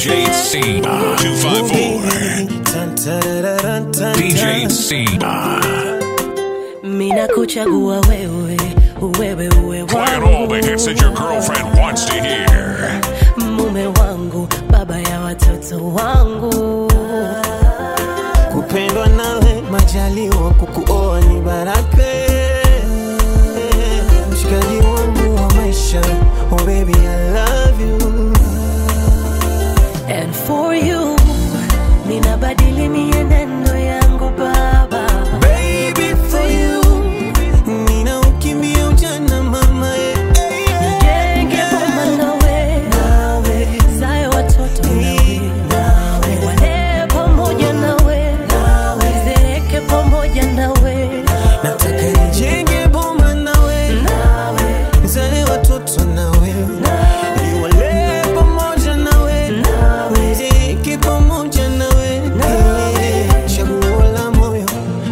DJ C 254. DJ C. Mina kuchagua wewe, wewe uwe wangu. Playing all the hits that your girlfriend wants to hear. Mume wangu, baba ya watoto wangu. Kupendwa nawe, majaliwa kukuoa ni baraka. Mshikaji wangu wa maisha, oh baby I love you. And for you, ninabadili mienendo yangu baba. Baby for you, nina ukimbia ujana mama. Nijenge boma nawe, zae watoto nawe, wale pamoja nawe, zeeke pamoja nawe. Nataka nijenge boma nawe, zae watoto nawe, wale pamoja nawe, zeeke pamoja nawe. Chaguo la moyo,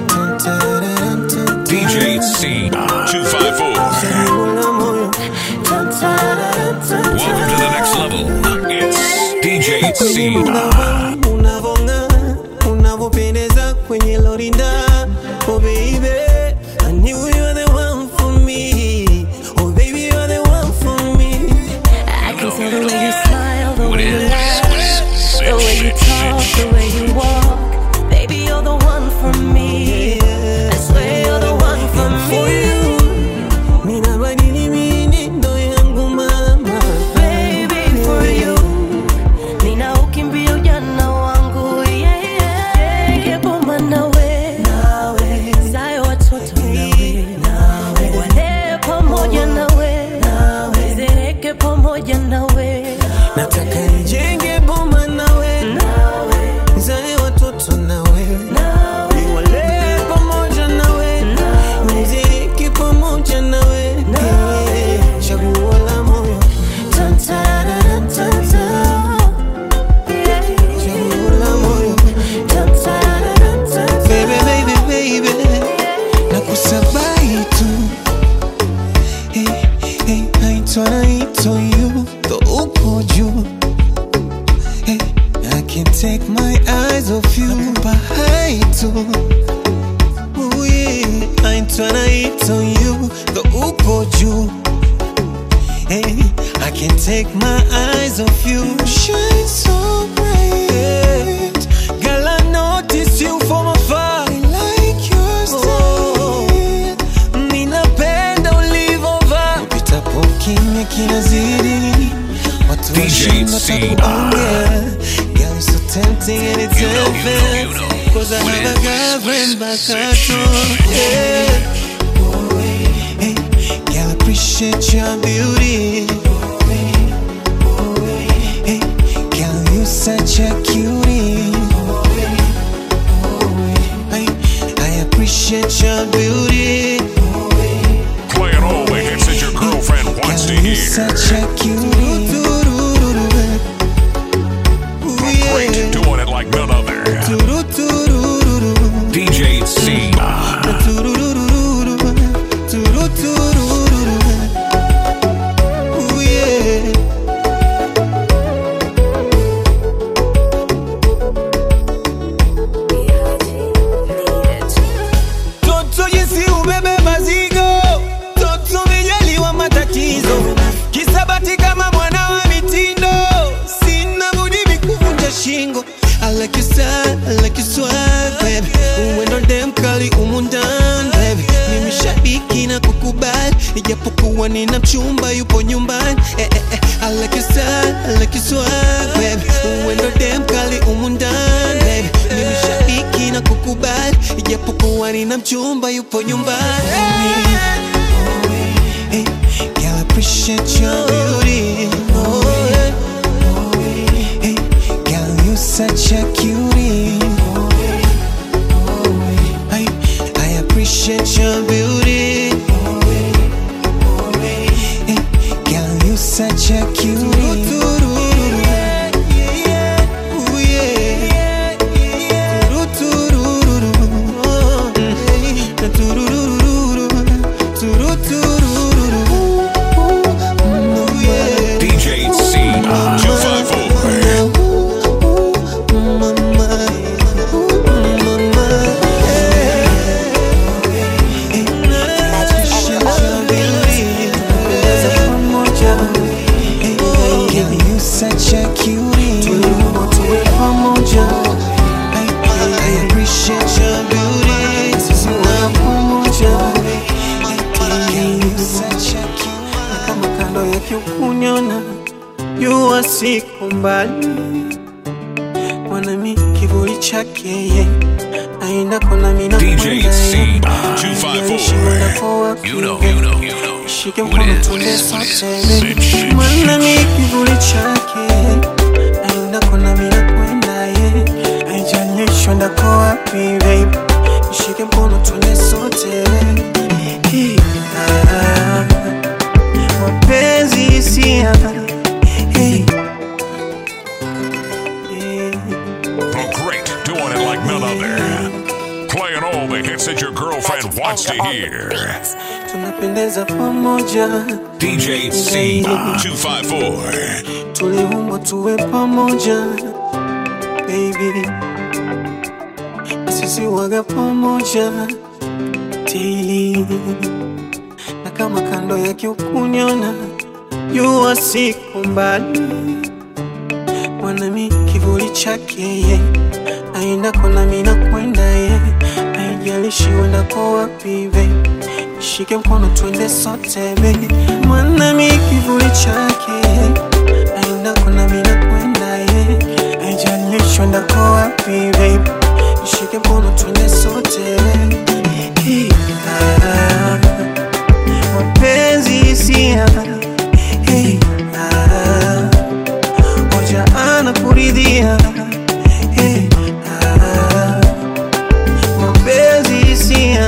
DJ C 254. chaguo la moyo. Welcome to the next level. It's DJ C. Unavonga, unavopendeza kwenye lorinda. Oh baby, I knew you were the one for me. Oh baby, you're the one for me. I can tell the way you smile, the way you laugh, the way you talk, the way you walk. Baby, you're the one for me. I swear you're the one for me. Nina badili mienendo yangu mama. Baby, for you, nina ukimbia ujana wangu. Nijenge boma nawe, zae watoto nawe, wale pamoja nawe, zeeke pamoja nawe. Nataka nijenge boma nawe, zae watoto nawe, wale pamoja nawe, mziki pamoja nawe. Chaguo la moyo, chaguo la moyo. Baby, baby, baby, nakusabai tu. Hey, hey, naitwa you, the uko juu. Hey, I can't take my eyes off you. Nakupa hai tu. Ooh yeah, naitwa you, the uko juu. Hey, I can't take my eyes off you. Shine so bright, girl. I notice you from afar. I like your style. Ninapenda ulivovaa. Upitapo kimya kinazidi, watu washinda kuongea. Girl, you're so tempting and it's unfair. 'Cause I have a girlfriend back at home. Yeah. Hey, girl, I appreciate your beauty. Hey, girl, you such a cutie. Hey, I appreciate your beauty. Playing all the hits that your girlfriend wants to Girl, you hear. such a cutie. Ooh, Great, yeah. doing it like none other. DJ C. Ooh, yeah. Toto jinsi ubebe mazigo, toto vijaliwa matatizo, kisabati kama mwana wa mitindo, sina budi mikuvunja shingo. I like your style, I like your swag, baby. Uwendo dem kali umundan, baby. Mimi shabiki na kukubali, ijapokuwa nina mchumba yupo nyumbani. I like your style, I like your swag, baby. Uwendo dem kali umundan, baby. Mimi shabiki na kukubali, ijapokuwa nina mchumba yupo nyumbani. Hey, girl, I appreciate your beauty. Hey, girl, you such a cutie. I appreciate your beauty. Hey, girl, you such a cutie. Ooh, yeah. DJ C 254. cutie. Tuliumbwa tuwe pamoja. I appreciate your beauty. Sisi wa pamoja. You're such a cutie. Na kama kando yake ukuniona, jua siko mbali. Mwanami kivuli chake ye aenda kona mina DJ C 254. You know. Shike mkono tunde sote. Mwanami kivuli chake aenda kona mina kwenda ye. Haijalishi ndako wapi babe. Shike mkono tunde sote. Mapenzi hisia. Doing it like none other. Playing all the hits that your girlfriend wants to hear. Tunapendeza pamoja. DJ C 254. Tuliumbwa tuwe pamoja. Baby, sisi waga pamoja. Daily. Na kama kando yake ukuniona, jua siko mbali. Mwanami kivuli chake ye aenda kona mina kwenda ye. Haijalishi wendako wapi babe. Shike mkono twende sote babe. Mwanami kivuli chake ye aenda kona mina kwenda ye. Haijalishi wendako wapi babe. Shike mkono twende sote babe. Mapenzi hisia. Oja anakuridhia. Mapenzi hisia.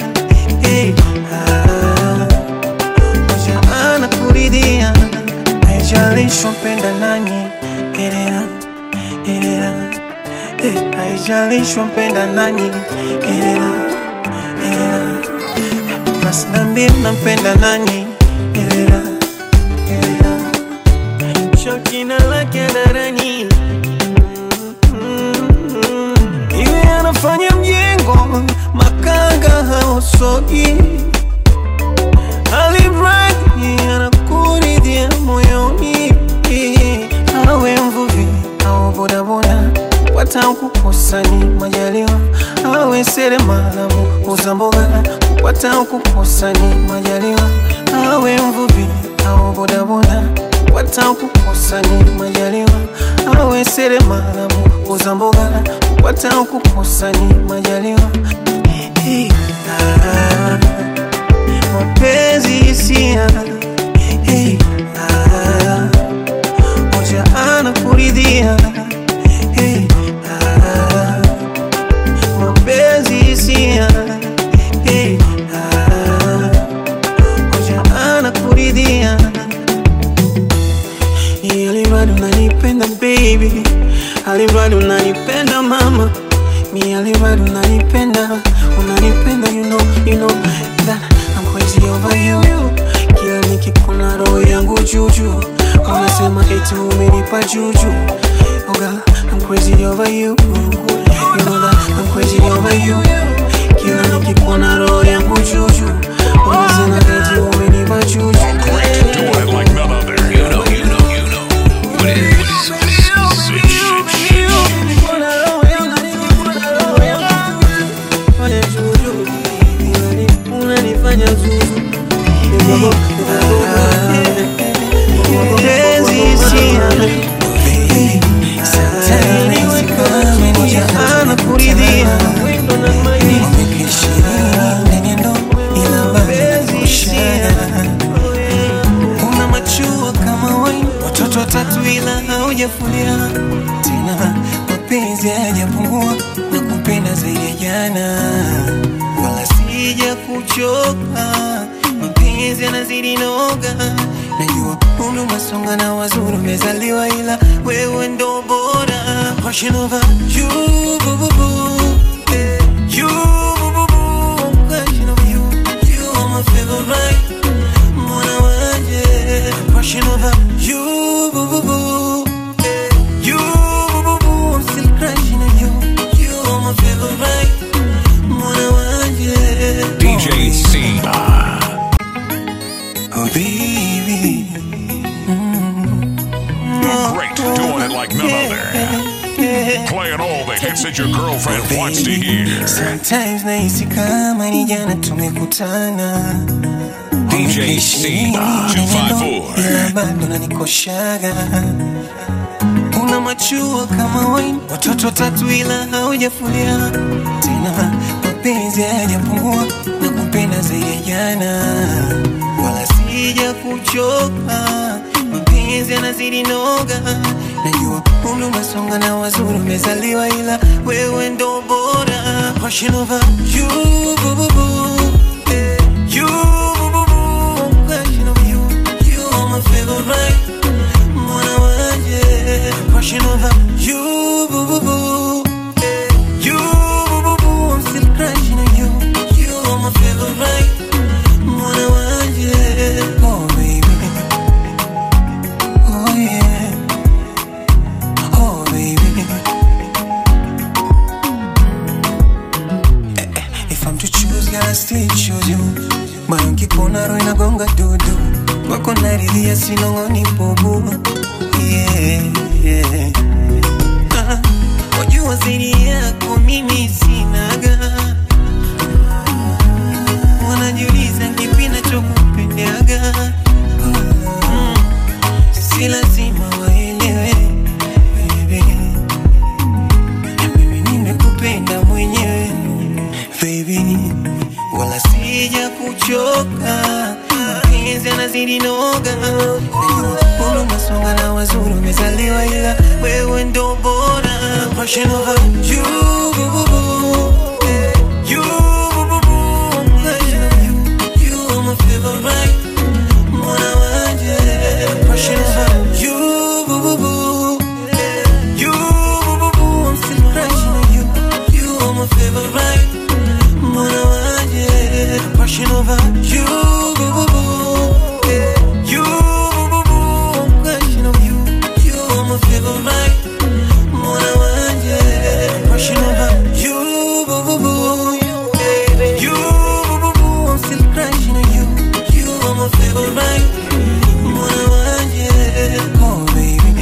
Oja anakuridhia. Haijalishi mpenda nani. Haijalishi mpenda nani. Basi niambie nampenda nani. Jina lake darani. Iwe anafanya mjengo, makanga hausogi. Alimradi anakuridhia moyoni. Awe mvuvi au bodaboda, kupata kukosa ni majaliwa. Awe seremala muuza mboga, kupata kukosa ni majaliwa. Awe mvuvi au bodaboda, kupata kukosa ni majaliwa. Awe seremala muuza mboga, kupata kukosa ni majaliwa. Mapenzi hisia. Oja anakuridhia. Mapenzi hisia. Oja anakuridhia. Alimradi unanipenda baby. Alimradi unanipenda mama. Alimradi unanipenda. Unanipenda you know that I'm crazy over you. Kila nikikuna roho yangu juju. Unasema eti umenipa juju. Oh girl, I'm crazy over you. You know that I'm crazy over you. Kila nikikuna roho yangu juju. Unasema eti umenipa juju. Doing it like none other. You know. What is una machua kama wine. Watoto watatu ila haujafulia tena. Mapenzi hayajapungua na kupenda zaidi ya jana. Wala sija kuchoka, mapenzi yanazidi noga. Najua umri umesonga na wazuri umezaliwa, ila wewe ndo bora. Passion over you, boo boo boo. You, boo boo boo. Passion over you, you are my favorite. Mwana wanje. Passion over you, boo boo boo. You, boo boo boo. I'm still crushing on you. You are my favorite. Mwana wanje. DJ C. Oh baby. Great, doing like none other. Playing all the hits that your girlfriend wants to hear. Sometimes nahisi kama ni jana tumekutana. DJ C 254. Ila bado unanikoshaga. Una machua kama wine, watoto tatu ila haujafulia. Tena mapenzi hayajapungua na kupenda zaidi ya jana. Wala sija kuchoka, mapenzi yanazidi noga. Najua umri umesonga na wazuri umezaliwa ila wewe ndo bora. Passion over you, boo boo boo. You, boo boo boo. Passion over you, you are my favorite. Mwana wanje. Passion over you, boo boo boo. You, boo boo boo. I'm still crushing on you. You are my favorite. Mwana wanje. Oh baby. Oh yeah. Oh baby. If I'm to choose, gotta still choose you. Moyo nkikuona roho inagonga dudu. Wako naridhia sinong'oni bubu. Yeah, yeah. Wajua zaidi yako mimi sinaga. Wanajiuliza kipi nachokupendaga. Si lazima waelewe, baby. Mimi nimekupenda mwenyewe, baby. Wala sija kuchoka, mapenzi yanazidi noga. Umri umesonga na wazuri umezaliwa ila wewe ndo bora. Passion over you, boo boo boo. You, boo boo boo. Passion over you, you are my favorite. Mwana wanje. Passion over you, boo boo boo. You, boo boo boo. I'm still crushing on you. You are my favorite. Mwana wanje. Passion over you, boo boo boo. You, boo boo boo. I'm crushing on you. You are my favorite. Mwana wanje. Passion over you, boo boo boo. You, boo boo boo. I'm still crushing on you. You are my favorite. Mwana wanje. Oh baby.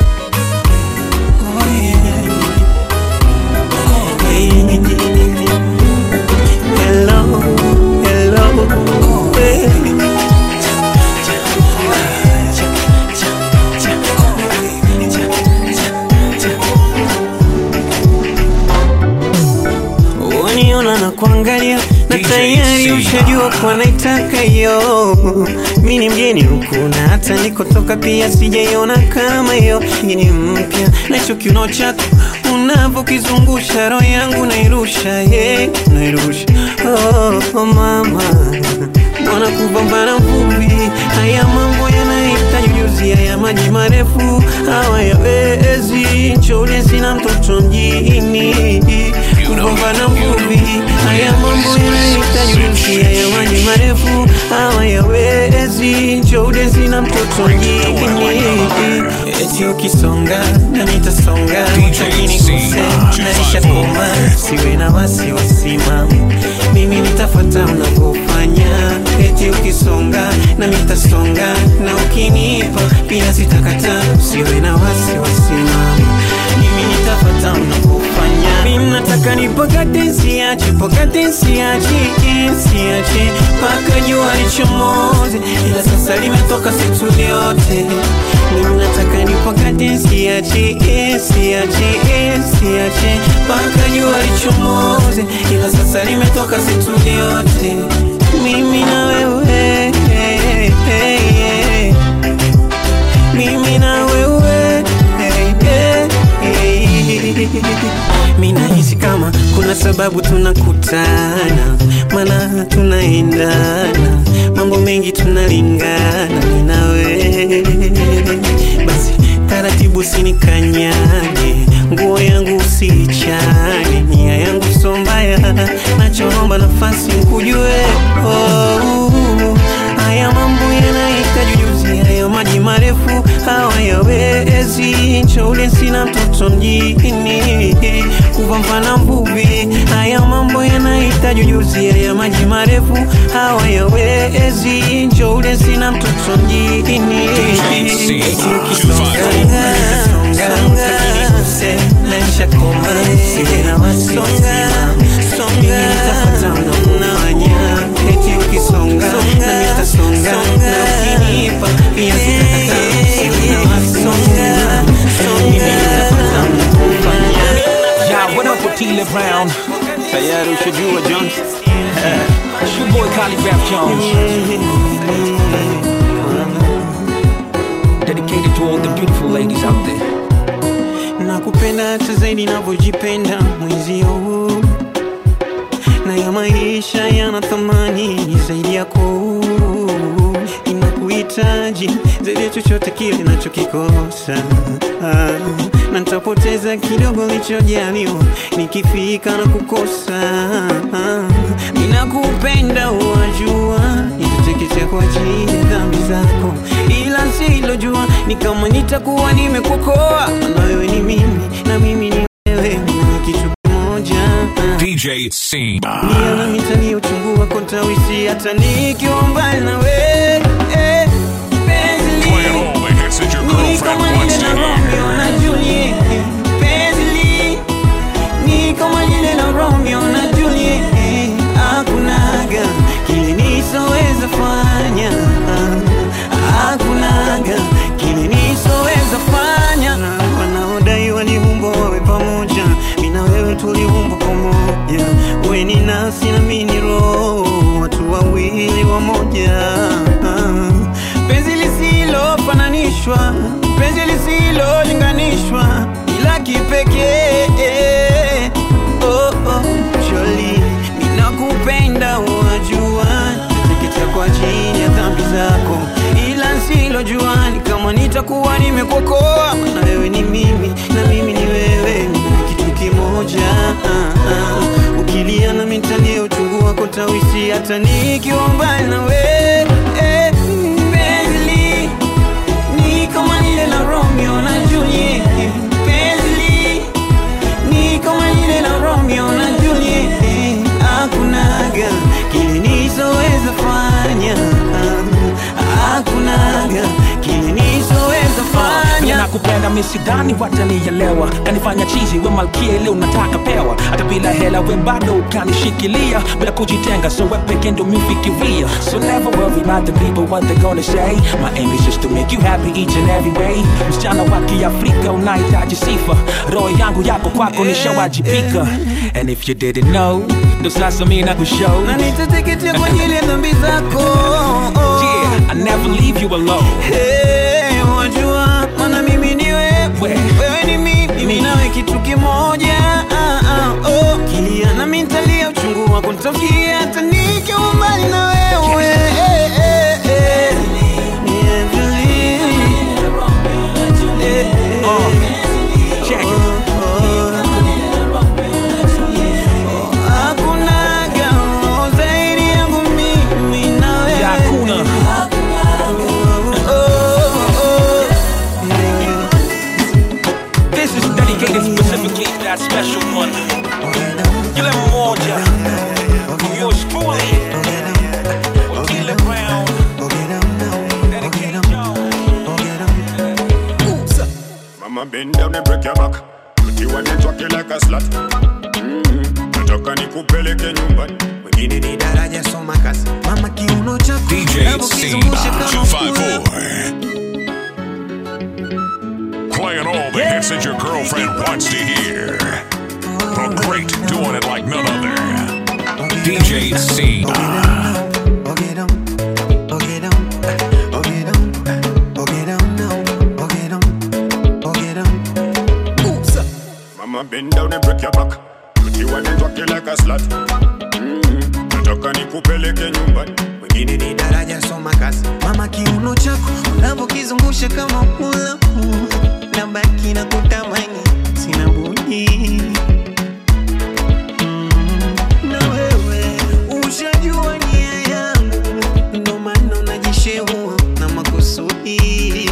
Oh yeah. Oh baby. Hello, hello, baby. Uniona na kuangalia na tayari ushajua kwa naitaka yo. Mimi ni mgeni huku na hata nikotoka pia sijaiona kama yo. Ngini mpya na hicho kiuno chako unavokizungusha roho yangu nairusha, yeah, nairusha. Oh mama, mbona kupambana mvumbi? Haya mambo yanahitaji ujuzi, haya maji marefu hawayawezi. Nchole sina mtoto mjini, kupambana mvumbi. Haya mambo yanahitaji ujuzi, haya maji marefu hawayawezi. Nchole sina mtoto mjini. Eti ukisonga na nitasonga, utakini kuse na nishakoma. Siwe na wasiwasi mama, mimi nitafuata unapofanya. Eti ukisonga na nitasonga, na ukinipa pia sitakata. Siwe na wasiwasi mama, mimi nitafuata unapofanya. Mimi nataka nipokate siache, pokate siache, siache paka jua lichomoze, ila sasa limetoka situ yote. Mimi nataka nipokate siache, siache, siache paka jua lichomoze, ila sasa limetoka situ yote. Mimi na wewe, mimi na wewe. Mimi nahisi kama kuna sababu tunakutana, maana tunaendana, mambo mengi tunalingana. Mimi na wewe, basi taratibu usinikanyage, nguo yangu usichane, nia yangu so mbaya, nachoomba nafasi nikujue. Haya mambo yanahitaji ujuzi, haya maji marefu hawayawezi. Nchole sina mtoto mjini, kupambana mvuvi. Haya mambo yanahitaji ujuzi, haya maji marefu hawayawezi. Nchole sina mtoto mjini. Ukisonga Brown. Tayari ushajua Jones. It's your boy Collie Rap Jones. Dedicated to all the beautiful ladies out there. Nakupenda hata zaidi ninavyojipenda mwenzio, na ya maisha yana thamani zaidi yako. Ninakuhitaji zaidi ya chochote kile ninachokikosa, na nitapoteza kidogo nilichojaliwa nikifika na kukosa. Ninakupenda wajua, nitateketea kwa ajili ya dhambi zako, ila silojua ni kama nitakuwa nimekuokoa. Na wewe ni mimi na mimi ni wewe, kitu kimoja. DJ C. Niana mitani uchungu wako tawisi hata nikiwa mbali na wewe. Playing all the hits that your girlfriend wants to hear. Na Juliet, Paisley, ni kama lile la Romeo na Juliet. Hakunaga kile nisoweza fanya, hakunaga kile nisoweza fanya. Wanaodai waliumbwa wawe pamoja, mimi na wewe tuliumbwa pamoja. Wewe ni nafsi na mimi ni roho, watu wawili wamoja. Penzi lisilofananishwa, penzi lisilolinganishwa, ila kipekee. Oh oh, Jolie, ninakupenda wajua, nitateketea kwa ajili ya dhambi zako, ila silojua ni kama nitakuwa nimekuokoa. Na wewe ni mimi na mimi ni wewe, kitu kimoja. Ukilia na mitalia uchungu wako tawisi hata nikiwa mbali na wewe. Paisley, ni kama lile la Romeo na Juliet. Paisley, ni kama lile la Romeo na Juliet. Hakunaga kile nisoweza fanya, hakunaga kile nisoweza fanya. Nakupenda misidhani watanielewa, kanifanya chizi we malkia ile unataka pewa. Hata bila hela we bado ukanishikilia, bila kujitenga so we peke ndo mifikiria. So never worry about the people what they gonna say. My aim is just to make you happy each and every way. Msichana wa Kiafrika unahitaji sifa, roho yangu yako kwako nishawajibika. And if you didn't know, ndo sasa mimi nakushow, na nitateketea kwa ajili ya dhambi zako. Yeah, I never leave you alone. Hey, wajua maana mimi ni wewe, wewe ni mimi nawe kitu kimoja. Oh, kilia na mimi nitalia uchungu wako nitafikia hata nikiwa mbali na wewe. Check it. Specifically that special one. You let me more, yeah. Yours truly. Killer Brown. Dedicated Jones. Mama bend down and break your back. Pretty one and talk you like a slut. Nataka nikupeleke nyumbani. Wengine ni daraja soma kasi. Mama kiuno chako. DJ C 254. Playing all the hits that your girlfriend wants to hear. The great, doing it like none other. DJ C. Mama bend down and break your back. Pretty one and talk you like a slut. Nataka nikupeleke nyumbani. Wengine ni daraja soma kasi. Mama kiuno chako unavokizungusha kama hula. Nabaki na kutamani, sina budi. Na wewe ushajua nia yangu, ndo maana najishehua na makusudi.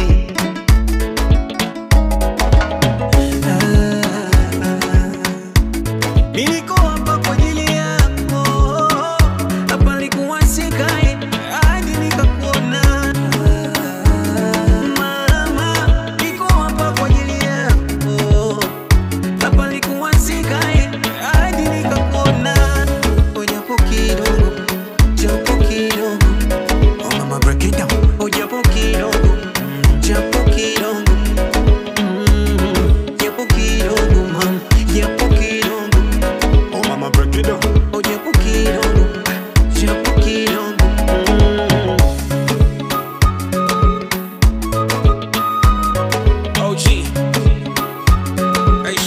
Niko hapa kwa ajili yako, hapa nilikuwa sikai hadi nikakuona. Mama, niko hapa kwa ajili yako.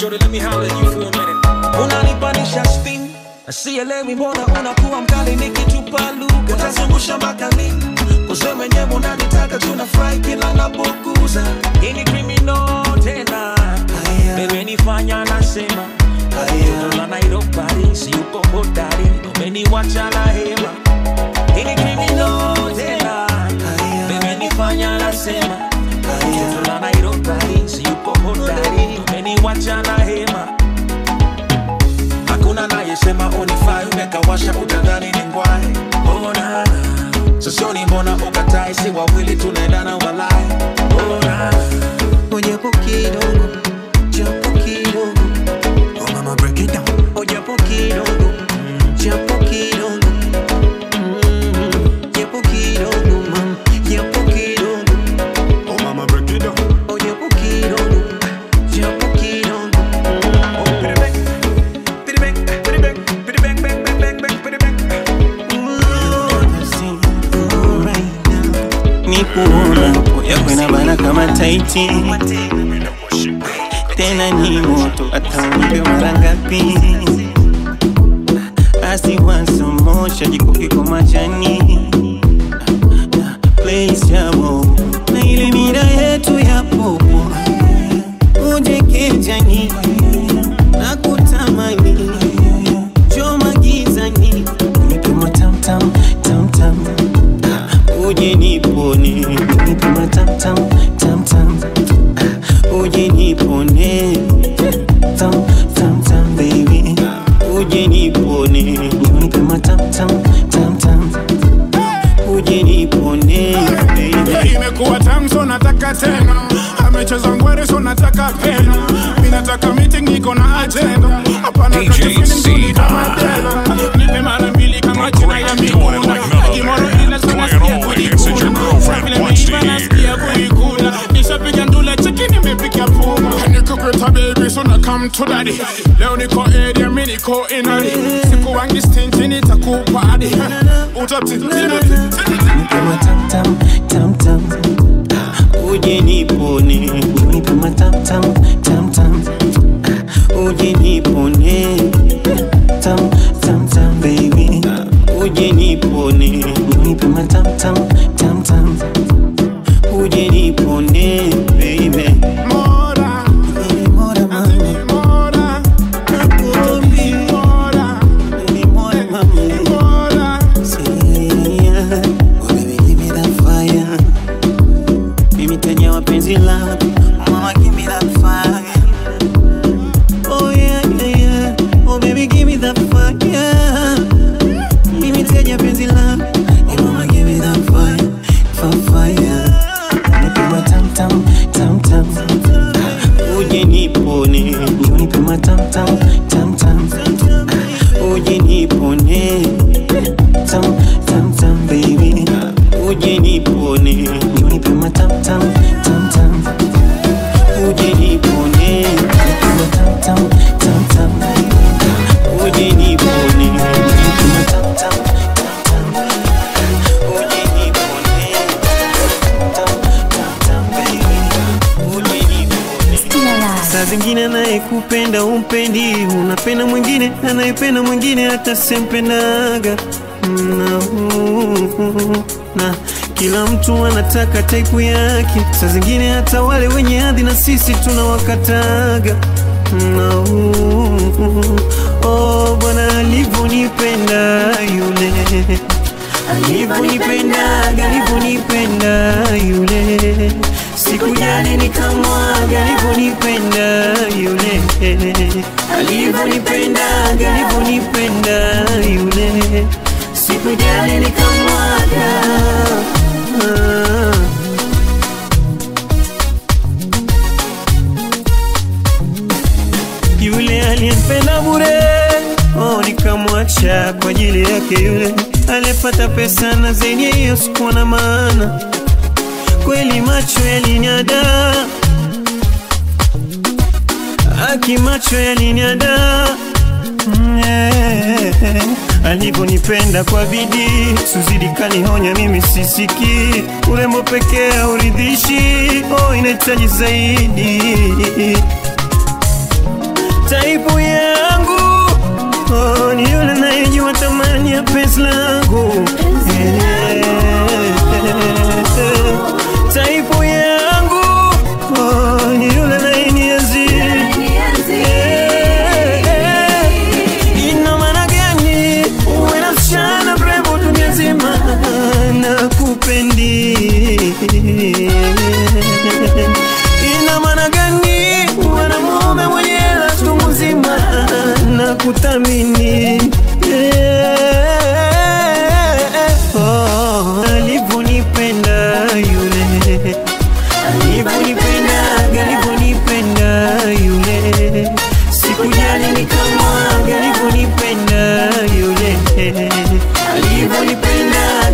Shorty, let me holler at you for a minute. Unanipanisha spin, sielewi mbona unakuwa mkali nikitupa lugha. Utazungusha mpaka lini? Kusema mwenyewe unanitaka tunafurahi kila napokuza. Hii ni criminal tena, bebe nifanya nasema. Tola Nairobi, si uko hodari, umeniwacha na hema. Hii ni criminal tena, bebe nifanya nasema. Tola Nairobi, si uko hodari, umeniwacha na hema. Hakuna nayesema unifai, umekawasha utadhani ni ngwai. Oh na sosioni mbona ukatai, si wawili tunaendana walai. Oh na Japo kidogo, japo kidogo. Oh mama break it down. Oh japo kidogo, japo kidogo. Japo kidogo, mama, japo kidogo. Oh mama break it down. Oh japo kidogo, japo kidogo. Oh pity bang, pity bang, pity bang, pity bang, bang, bang, bang, bang, pity bang. Nikuona yako inabana kama taiti, tena ni moto hata unipe mara ngapi. Asiwazo mosha jikoki kwa majani, place ya bobo na ile mira yetu ya popo. Uje kijani na kutamani, choma gizani, unipe matam tam tam tam. Uje nipone, unipe matam tam tam tam. Uje nipone, tam tam tam baby. Uje nipone, unipe matam tam tam tam. Uje nipone baby. Imekuwa tamu so nataka tena, amecheza ngwere so nataka pena. Mimi nataka meeting niko na agenda, hapana DJ kati feeling Siva. kama tena. Nipe mara mbili kama jina ya mikuna. Kimoro ina sana sikia kuikula. Nishapiga ndula cheki nimepiga puma. Niko kweta baby so na come to daddy. Leo niko area mimi niko inali. Siku wangi stingy nitakupa hadi. Unipe matam tam tam tam. Uje nipone, unipe matam tam tam tam. Uje nipone, tam tam tam baby. Uje nipone, unipe matam tam tam tam. Uje nipone baby. Mora, Mora mami, mora, nakuombi. mora, Mora mami, mora. yeah. Oh baby give me that fire. Mimi tenya wapenzi lako, mama give me that fire. Oh yeah yeah yeah. Oh baby give me that fire. Mimi tenya penzi lako, oh mama give me that fire, fire. Nipe matam tam tam tam. Uje nipone, nipe matam tam tam tam. Uje nipone, tam tam tam baby. Uje nipone, nipe matam tam tam tam. Uje nipone, nipe matam tam tam tam. Uje nipone, nipe matam tam tam tam. Uje nipone, tam tam tam baby. Uje nipone. Saa zingine anayekupenda umpendi, unapenda mwingine anayependa mwingine hata sempendaga. Na kila mtu anataka type yake, saa zingine hata wale wenye hadhi na sisi tunawakataga. Oh bwana alivyonipenda yule, alivyonipenda yule, sikujali nikamwaga. Alivyonipenda yule, alivyonipenda yule, sikujali nikamwaga. Yule aliyempenda bure, oh nikamwacha kwa ajili yake. Yule alipata pesa na zenye hiyo sikuwa na maana. Kweli macho yaliniada, aki macho yaliniada. Alivyonipenda kwa bidii, Suzidi kanihonya mimi sisiki. Urembo pekee hauridhishi, oh inahitaji zaidi. Taipu yangu, ni yule anayejua thamani ya penzi langu. Taipu yangu, ni yule anayenienzi. Ina maana gani uwe na msichana mrembo dunia nzima nakupendi? Ina maana gani uwe na mume mwenye hela chungu nzima nakuthamini? Alivyonipenda yule, alivyonipenda yule, sikujali ni kama alivyonipenda yule, alivyonipenda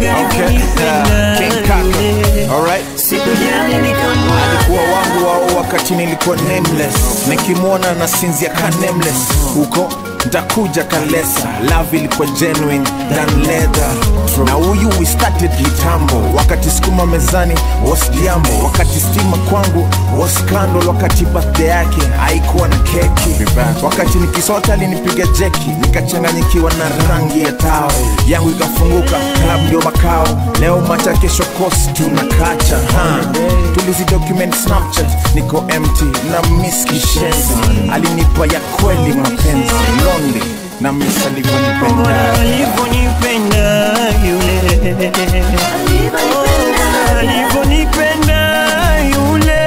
yule. Alright. Sikujali ni kama alikuwa wangu wao wakati nilikuwa nameless, nikimwona na sinzia ka nameless. Huko ntakuja kalesa, love ilikuwa genuine than leather. Na huyu we started kitambo, wakati skuma mezani was jambo, wakati stima kwangu was scandal, wakati birthday yake haikuwa na keki, wakati nikisota alinipiga jeki, nikachanganyikiwa na rangi ya tao yangu ikafunguka, club ndio makao. Leo macha kesho kosi tunakacha, tulizi document Snapchat, niko empty na miss kishenzi. Alinipa ya kweli mapenzi, lonely na miss alivyonipenda. Alivyonipenda yule, alivyonipenda yule,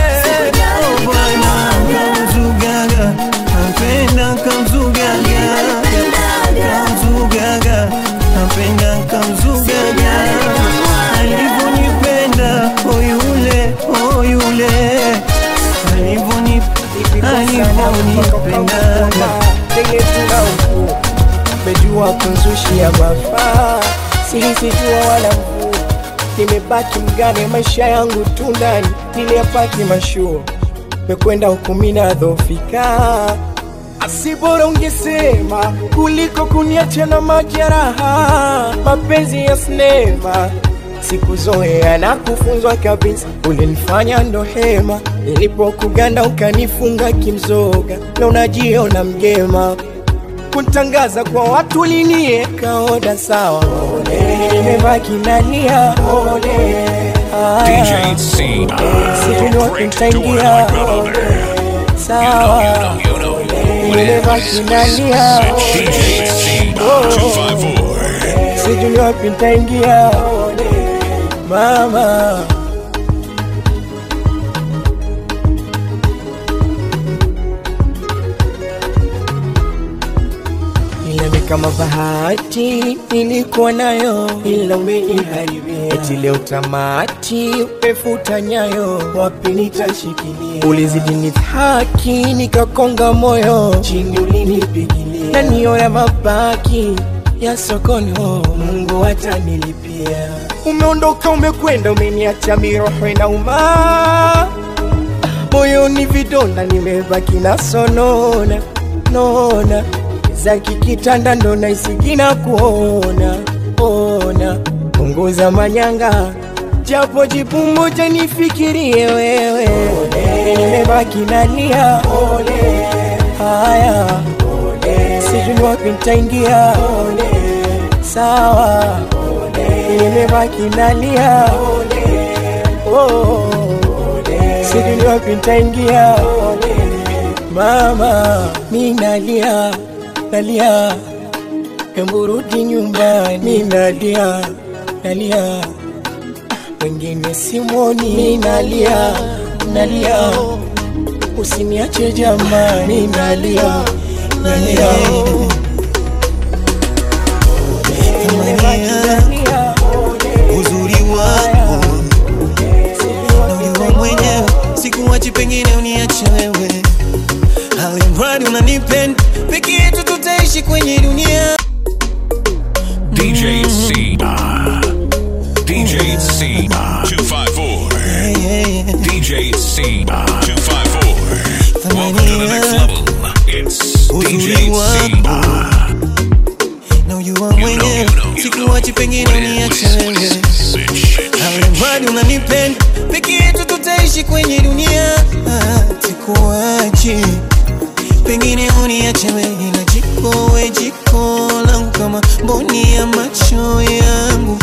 bwana kamzugaga, napenda kamzugaga, kamzugaga, napenda kamzugaga. Alivyonipenda yule, yule, alivyonipenda. Mejua kunzushia mafaa, silisijua wala mvua. Nimebaki mgane maisha yangu tundani, niliyapaki mashuo. Mekwenda hukumina dhofika, asibora ungesema kuliko kuniacha na majeraha. Mapenzi ya sinema sikuzoea na kufunzwa kabisa, ulinifanya ndo hema. Nilipokuganda ukanifunga kimzoga, na unajiona mgema. Kutangaza kwa watu linieka oda sawa. Nimebaki nalia DJ C, great, doing it like none other. sawa. Nimebaki nalia DJ C 254. sijui wapi nitaingia mama. Kama bahati nilikuwa nayo, ila umeniharibia. Eti leo tamati umefuta nyayo, wapi nitashikilia? Ulizidi nithaki nikakonga moyo, chini ulinipigilia. Na niyo ya mabaki ya sokono, Mungu atanilipia. Umeondoka umekwenda, umeniacha miroho inauma. Moyoni vidonda, nimebaki na sonona nona. Zaki kitanda ndo naisigina kuona ona. Punguza manyanga, japo jibu moja nifikirie wewe. Nimebaki nalia haya, sijui wapi nitaingia sawa. Nimebaki nalia sijui wapi nitaingia mama. Mimi nalia nalia, emburudi nyumbani. Nalia nalia, wengine simoni. Nalia nalia, usiniache jamani. Nalia nalia, uzuri wako na mwenyewe, sikuachi pengine uniache wewe. Alimradi unanipenda, peke yetu tutaishi kwenye dunia. DJ C, DJ C 254. DJ C 254. Welcome to the next level. It's DJ C. Now you are mwenyewe, sikuachi pengine uniache wewe. Alimradi unanipenda, peke yetu tutaishi kwenye dunia. Sikuachi pengine uniache wewe na jiko, we jiko langu kama mboni ya macho yangu.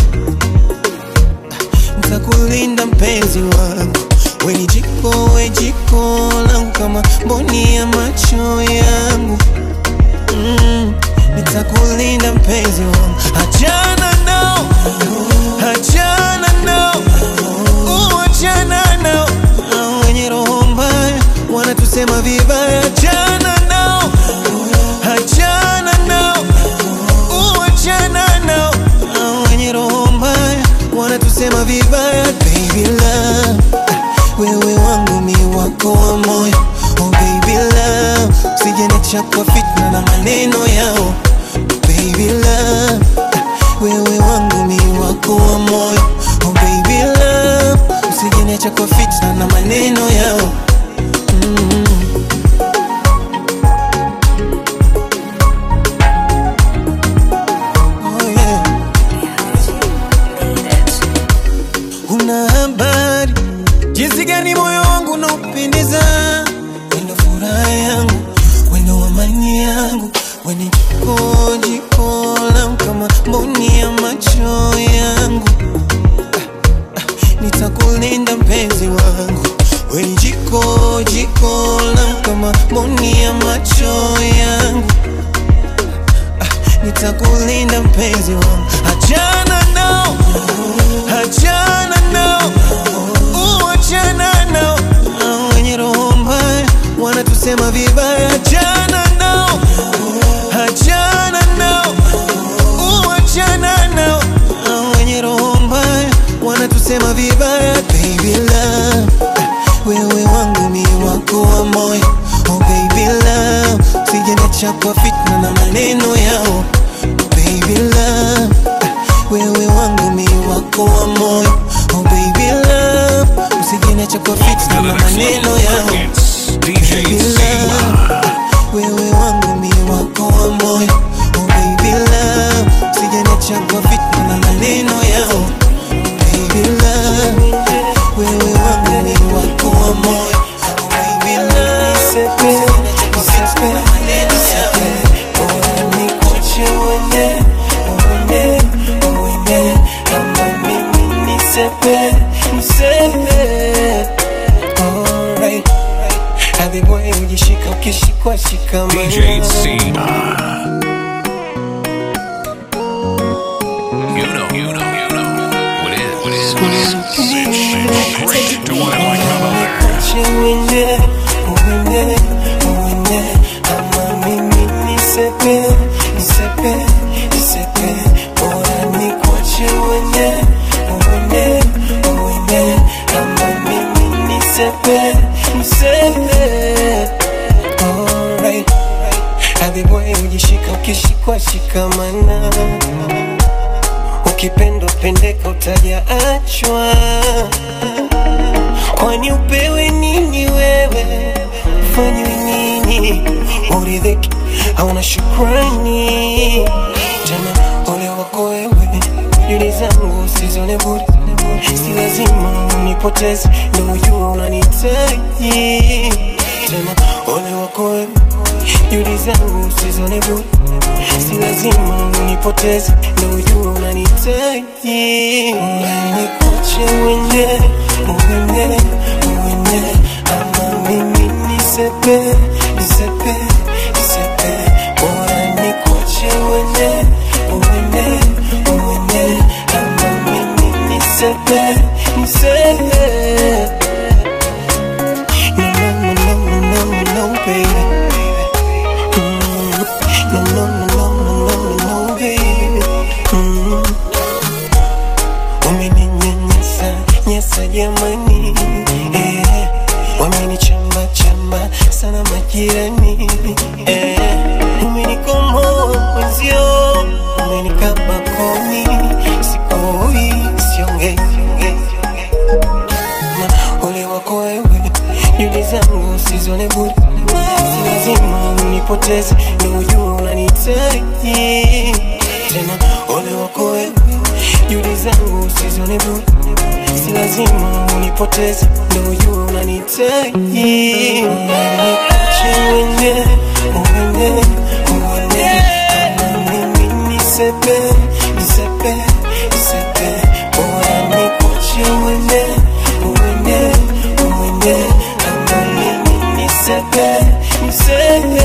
Nitakulinda mpenzi wangu, we ni jiko, we jiko langu kama mboni ya macho yangu. Nitakulinda mpenzi wangu, achana nao, achana nao, achana nao, wenye roho mbaya wanatusema vibaya. Achana nao, achana nao, achana nao, wenye roho mbaya wanatusema vibaya. Baby love, wewe wangu mi wako wa moyo. Oh baby love, usijeniacha kwa fitna na maneno yao. Baby love, wewe wangu mi wako wa moyo. Oh baby love, usijeniacha kwa fitna na maneno yao. Oh yeah. Una habari jinsi gani moyo wangu unaupendeza? Wendo furaha yangu, wendo amani yangu, wendo jiko langu kama mboni ya macho yangu. Nitakulinda mpenzi wangu, wendo jiko langu kama mboni ya macho yangu. Nitakulinda mpenzi wangu, achana nao, achana nao, achana nao, wenye roho mbaya wanatusema vibaya. Achana nao, achana nao, achana nao, wenye roho mbaya wanatusema vibaya. Baby love, wewe wangu mi wako wa moyo. Oh baby love, usijeniacha kwa fitna na maneno yao. Baby love, wewe wangu mi wako wa moyo. Oh baby love, usijeniacha kwa fitna na maneno yao. Baby love, wewe wangu mi wako wa moyo. Oh baby love, usijeniacha kwa fitna na maneno yao. Baby love, wewe wangu mi wako wa moyo. Oh baby love, usijeniacha kwa fitna na maneno yao. Bora nikuache uende, uende, uende, kama mimi nisepe, nisepe. Alright, hadi boy ujishika ukishikwa shikamana. DJ Cena. You know what is. Great, doing it like none other. Uende, uende, uende, kama mimi nisepe, nisepe, nisepe. Bora nikuache uende, uende, uende, kama mimi nisepe, nisepe. Alright, hadi boy ujishika ukishikwa shikamana. Ukipendwa pendeka utaja achwa. Kwani upewe nini wewe, ufanywe nini uridhiki, hauna shukrani. Tena ole wako wewe, juhudi zangu usizione bure. Si lazima unipoteze, ndio ujue unanihitaji. Tena ole wako wewe, juhudi zangu usizione bure. Si lazima unipoteze, ndio ujue unanihitaji. Nikuache uende, uende, uende, ama mimi nisepe, nisepe, nisepe. Bora nikuache uende, uende, uende, ama mimi nisepe, nisepe. No, baby. No, baby. Umeninyanyasa, nyasa jamani, wamenichamba chamba sana majirani, umenikomoa mwenzio, umenikaba koni, sikoi, siongei. Na ole wako wewe, juhudi zangu usizione bure. Si lazima unipoteze, ndio ujue unanihitaji. Tena ole wako wewe, juhudi zangu usizione bure. Si lazima unipoteze, ndio ujue unanihitaji. Nikuache uende, nisepe, nisepe, nisepe. Bora nikuache uende, uende, uende. Amalini nisepe, nisepe.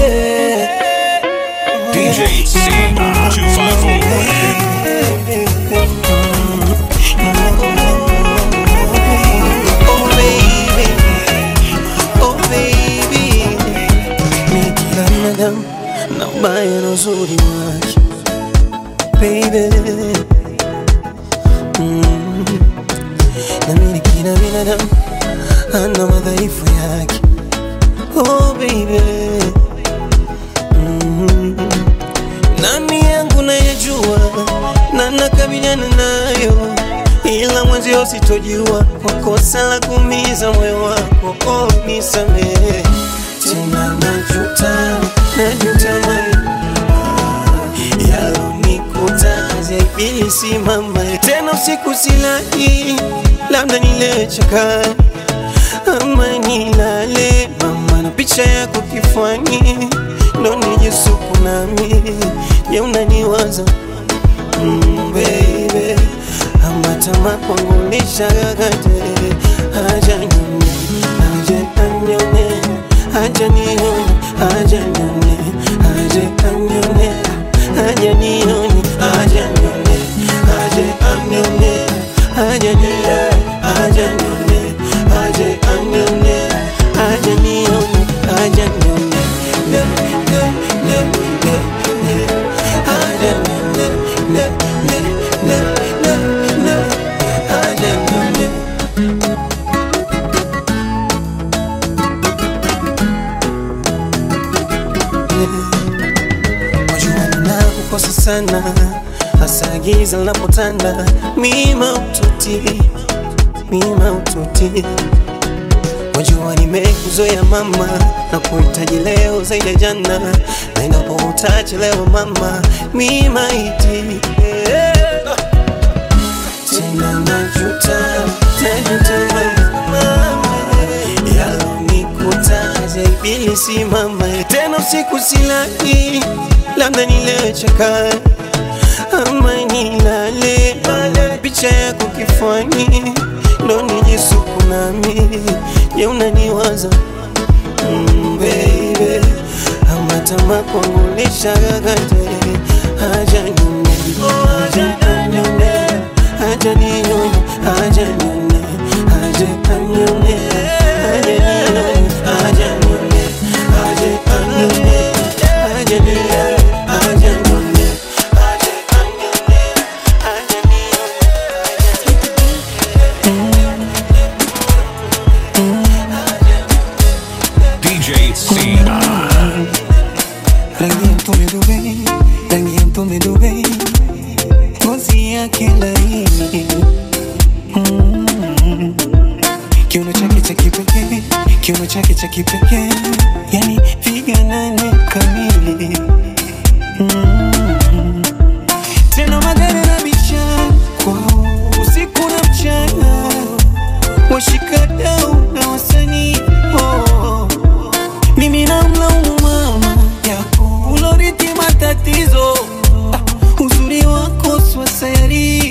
DJ C 254. Na ubaya na uzuri wake baby, na mimi kila binadamu ana madhaifu yake, oh baby, nani yangu nayajua na nakabiliana nayo, ila mwenzio sitojua kwa kosa la kuumiza moyo wako, oh nisamehe tena, najuta yalonikuta zaibili simama tena usiku silali, labda nile chaka ama nilale mama na picha yako kifuani, ndo nijisuku nami je unaniwaza baby, ama tama kwangu nishagagate haja nyone, haja anyone, haja nione, haja nyone, haja anyone, haja nione, haja nyone, haja anyone, haja nione, haja nyone, haja anyone, haja nione, haja nyone, le le le le le, haja nyone, le le le le le, haja nyone. Kukosa sana hasa giza linapotanda, mima ututi, mima ututi. Wajua nimekuzoea mama na kuhitaji leo zaidi ya jana, na inapo utachelewa mama mima iti tena najuta, najuta mama yalonikuta zaibili simama tena usiku silali, labda nile chaka ama nilale picha yako kifuani, ndo nijisuku nami je unaniwaza baby, ama tama kwangu nishagagate haja nyone, haja anyone, haja nione, haja nyone, haja anyone, haja nione, haja nyone, haja anyone, haja nione. Kiuno chake cha kipekee, yani figa nane kamili, tena magari na bicha kwao usiku na mchana, washikadau na wasanii mimi namlaumu mama yako uloriti matatizo, uzuri wako swasayari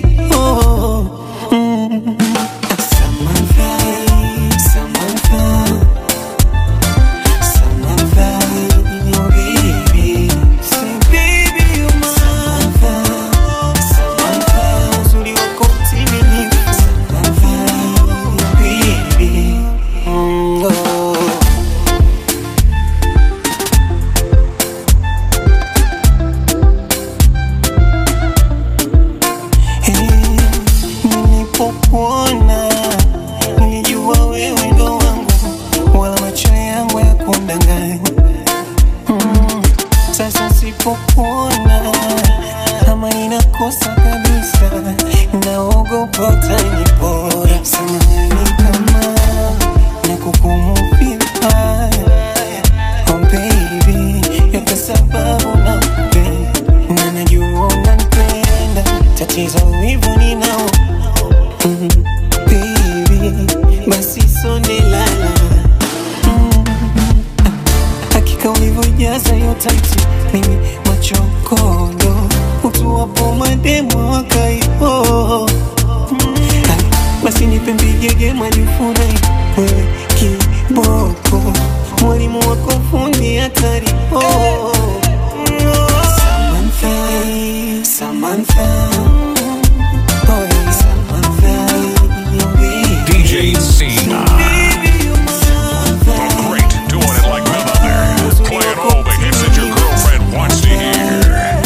Hakika ulivyojaza yo taiti, mimi machokondo tu wapo mademo wakaipo. Basi nipe mbigege majifunai wewe kiboko, mwalimu wako fundi hatari. Samantha, DJ Cena, the great, doing it like none other, playing all the hits that your girlfriend wants to hear.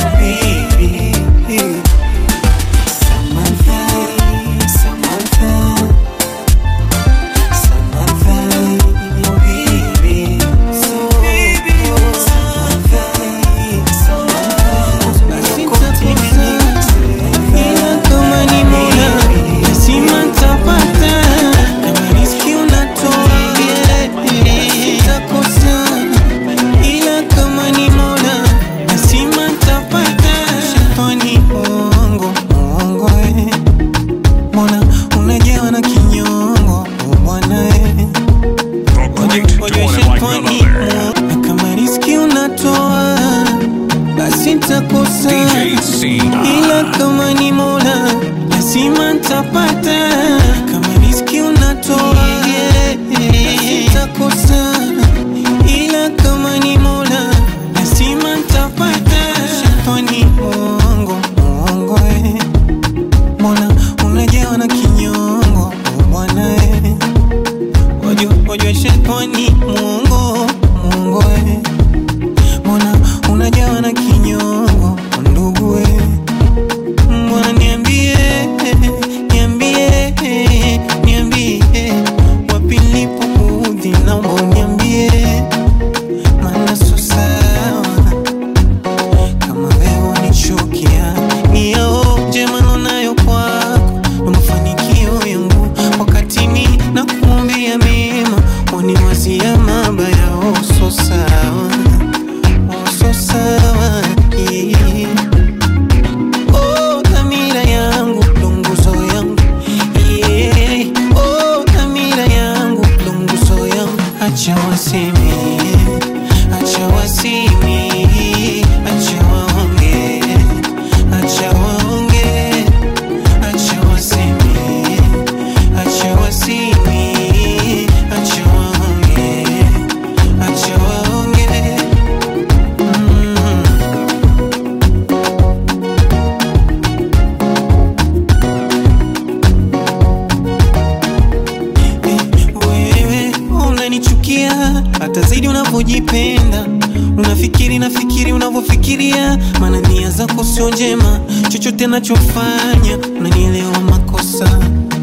Nachofanya unanielewa makosa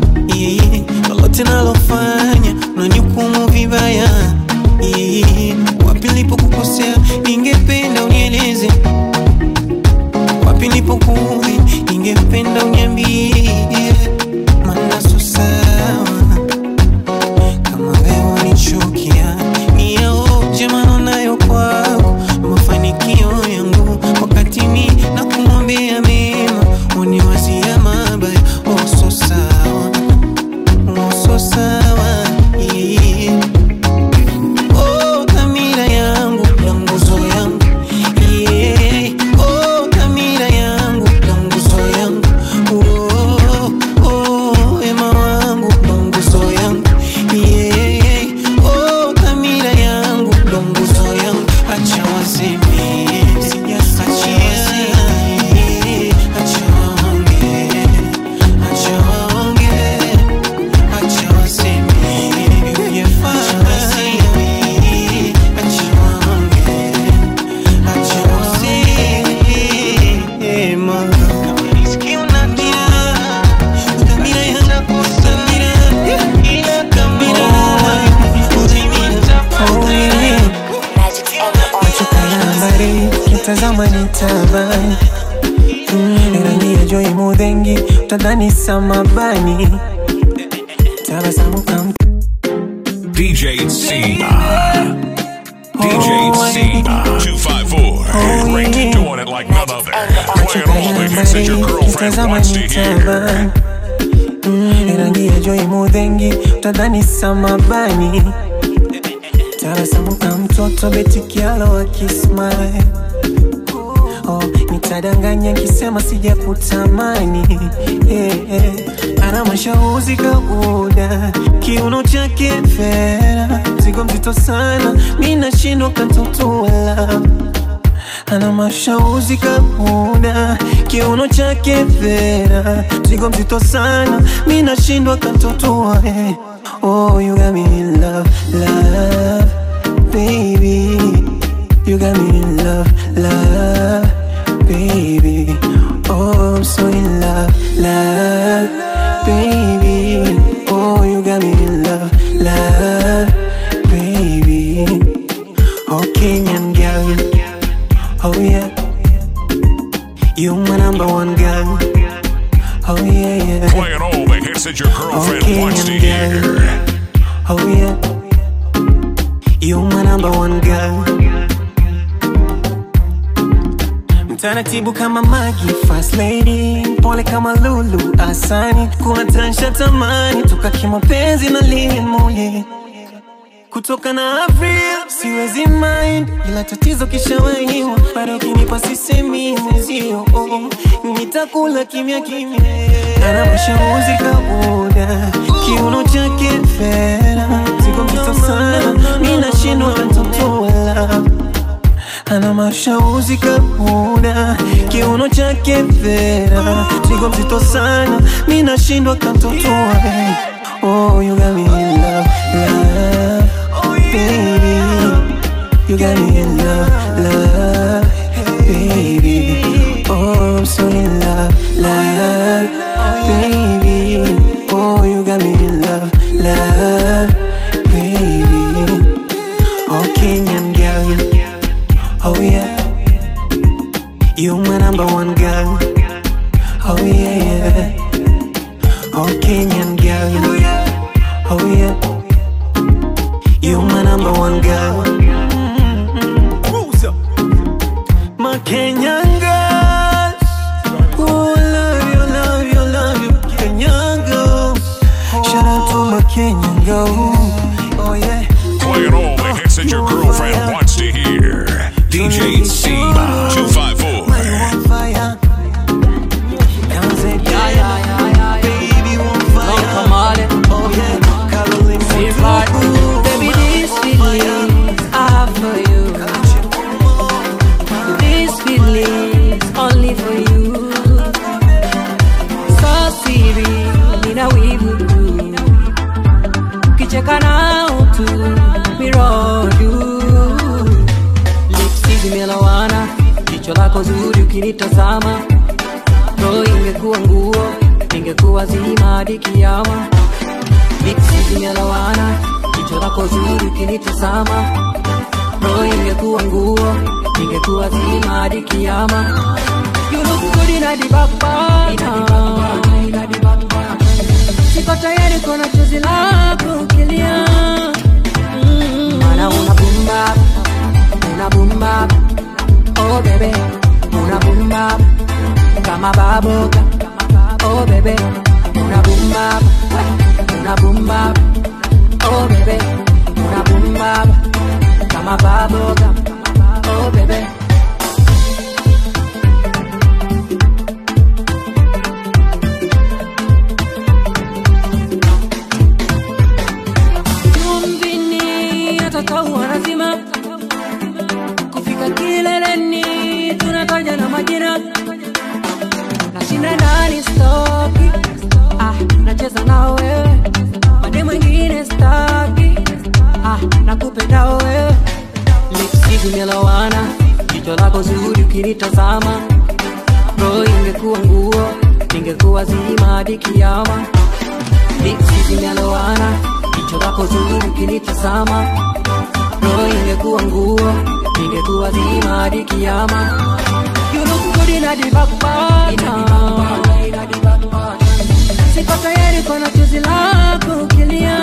lolote nalofanya unanihukumu vibaya. Wapi nilipokukosea ningependa unieleze, wapi nilipokuudhi ningependa uniambie, maana sio sawa kama wewe unichukia. Ni yao jema nayo kwako mafanikio yangu, wakati mimi nakumwambia uniwazia mabaya. So sawa, so sawa. Dhamira yangu na nguzo yangu, dhamira yangu na nguzo yangu, wema wangu na nguzo yangu, dhamira yangu na nguzo yangu. Acha waseme tazama nitabani, rangi ya joy mudhengi utadhani samabani, tabasamu kama DJ Cena, DJ Cena 254, great, doing it like none other, playing all the hits that your girlfriend wants to hear. Rangi ya joy mudhengi utadhani samabani, tabasamu kama mtoto betikialo akismile. Nitadanganya kisema sijakutamani. Ana mashauzi kauda, kiuno chake fera, zigo mzito sana, mina shindo katotola. Ana mashauzi kauda, kiuno chake fera, zigo mzito sana, mina shindo katotola. Oh, you got me in love, love, baby. You got me in love, love, baby. Oh, I'm so in love, love, baby. Oh, you got me in love, love, baby. Oh, Kenyan girl, oh yeah, you my number one girl. Oh yeah, yeah. Playing all the hits that your girlfriend wants to hear. Oh yeah, you my number one girl. Mtaratibu kama Maggie, fast lady, pole kama Lulu, Asani. Kuna tansha tamani, toka kimapenzi na limuli. Kutoka na Avril, siwezi mind, ila tatizo kishawahiwa, bado kinipa sisemi mwezio. Nitakula kimya kimya. Ana mashauzi kauda, kiuno chake fera, zigo mzito sana, mina shindwa katotola. Ana mashauzi kauda, kiuno chake fera, zigo mzito sana, mina shindwa katotola. Oh, you got me in love, love, baby. You got me in love, love, baby. Oh, I'm so in love, love, baby. Oh, you got me in love, love, baby. Oh, Kenyan girl, oh yeah, you my number one girl. Oh yeah, yeah. Oh, Kenyan girl, oh yeah, you my number one girl. My Kenyan girls, oh I love you, love you, love you, Kenyan girls. Shout out to my Kenyan girls, oh yeah. Playing all the hits that your girlfriend wants to hear. DJ C 254. Fire. Baby, on fire. Oh yeah, Caroline, Baby, these feelings I have for you. These feelings only for you. So serious, nina wivu tu. Kicheka na utu, mirodu. Lipsi zimelowana, jicho lako zuri ukinitazama. Roho ingekuwa nguo, ningekuwa zima hadi kiyama. Lipsi zimelowana, jicho lako zuri ukinitazama. Roho ingekuwa nguo, ningekuwa zima hadi kiyama. You look good in a dibakbana. Siko tayari kona chozi lako ukilia. Mana una boom bap, una boom bap. Oh baby, una boom bap. Kama baboka, oh baby, una boom bap, una boom bap. Oh baby, una boom bap. Kama baboka, oh baby. Tumbini atataua lazima, kufika kileleni tunataja na majina. Nashinda ndani stoki, nacheza na wewe, pande mwingine staki, nakupenda wewe. Lipsi zimelowana, jicho lako zuri ukinitazama. Roho ingekuwa nguo, ningekuwa zima hadi kiyama. Lipsi zimelowana, jicho lako zuri ukinitazama. Roho ingekuwa nguo, ningekuwa zima hadi kiyama. You look good in a dibakbana. Siko tayari kona chozi lako ukilia.